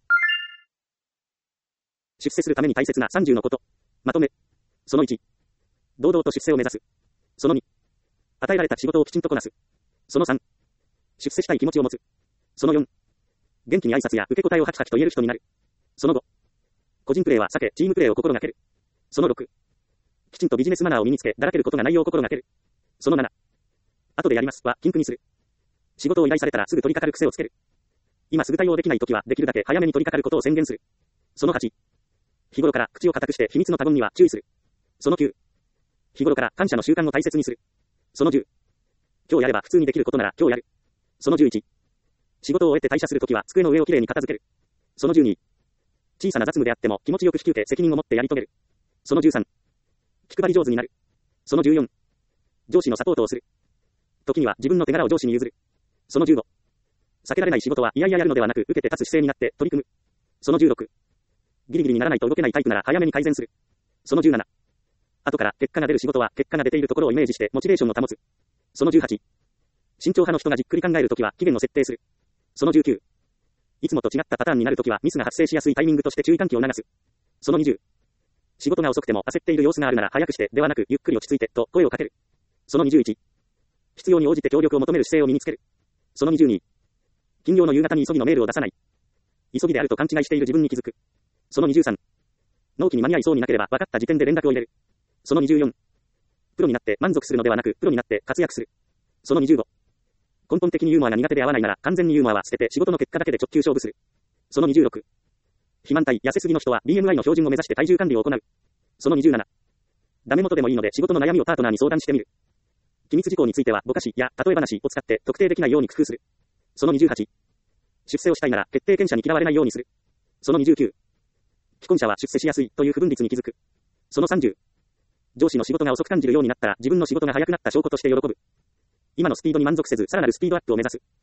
出世するために大切な30のこと。まとめ。その1。堂々と出世を目指す。その2。与えられた仕事をきちんとこなす。その3。出世したい気持ちを持つ。その4。元気に挨拶や受け答えをハキハキと言える人になる。その5。個人プレーは避け、チームプレーを心がける。その6。きちんとビジネスマナーを身につけ、だらけることがないよう心がける。その7。後でやりますは禁句にする。仕事を依頼されたらすぐ取り掛かる癖をつける。今すぐ対応できないときはできるだけ早めに取り掛かることを宣言する。その8。日頃から口を固くして秘密の他言には注意する。その9。日頃から感謝の習慣を大切にする。その10。今日やれば普通にできることなら今日やる。その11。仕事を終えて退社するときは机の上をきれいに片付ける。その12。小さな雑務であっても気持ちよく引き受け責任を持ってやり遂げる。その13。気配り上手になる。その14。上司のサポートをする。時には自分の手柄を上司に譲る。その15。避けられない仕事はいやいややるのではなく受けて立つ姿勢になって取り組む。その16。ギリギリにならないと動けないタイプなら早めに改善する。その17。後から結果が出る仕事は結果が出ているところをイメージしてモチベーションを保つ。その18。慎重派の人がじっくり考えるときは期限を設定する。その19。いつもと違ったパターンになるときはミスが発生しやすいタイミングとして注意喚起を促す。その20。仕事が遅くても焦っている様子があるなら早くしてではなくゆっくり落ち着いてと声をかける。その21。必要に応じて協力を求める姿勢を身につける。その22。金曜の夕方に急ぎのメールを出さない。急ぎであると勘違いしている自分に気づく。その23。納期に間に合いそうになければ分かった時点で連絡を入れる。その24。プロになって満足するのではなくプロになって活躍する。その25。根本的にユーモアが苦手で合わないなら完全にユーモアは捨てて仕事の結果だけで直球勝負する。その26。肥満体、痩せすぎの人は BMI の標準を目指して体重管理を行う。その27。ダメ元でもいいので仕事の悩みをパートナーに相談してみる。機密事項についてはぼかしや例え話を使って特定できないように工夫する。その28。出世をしたいなら決定権者に嫌われないようにする。その29。既婚者は出世しやすいという不分率に気づく。その30。上司の仕事が遅く感じるようになったら自分の仕事が早くなった証拠として喜ぶ。今のスピードに満足せずさらなるスピードアップを目指す。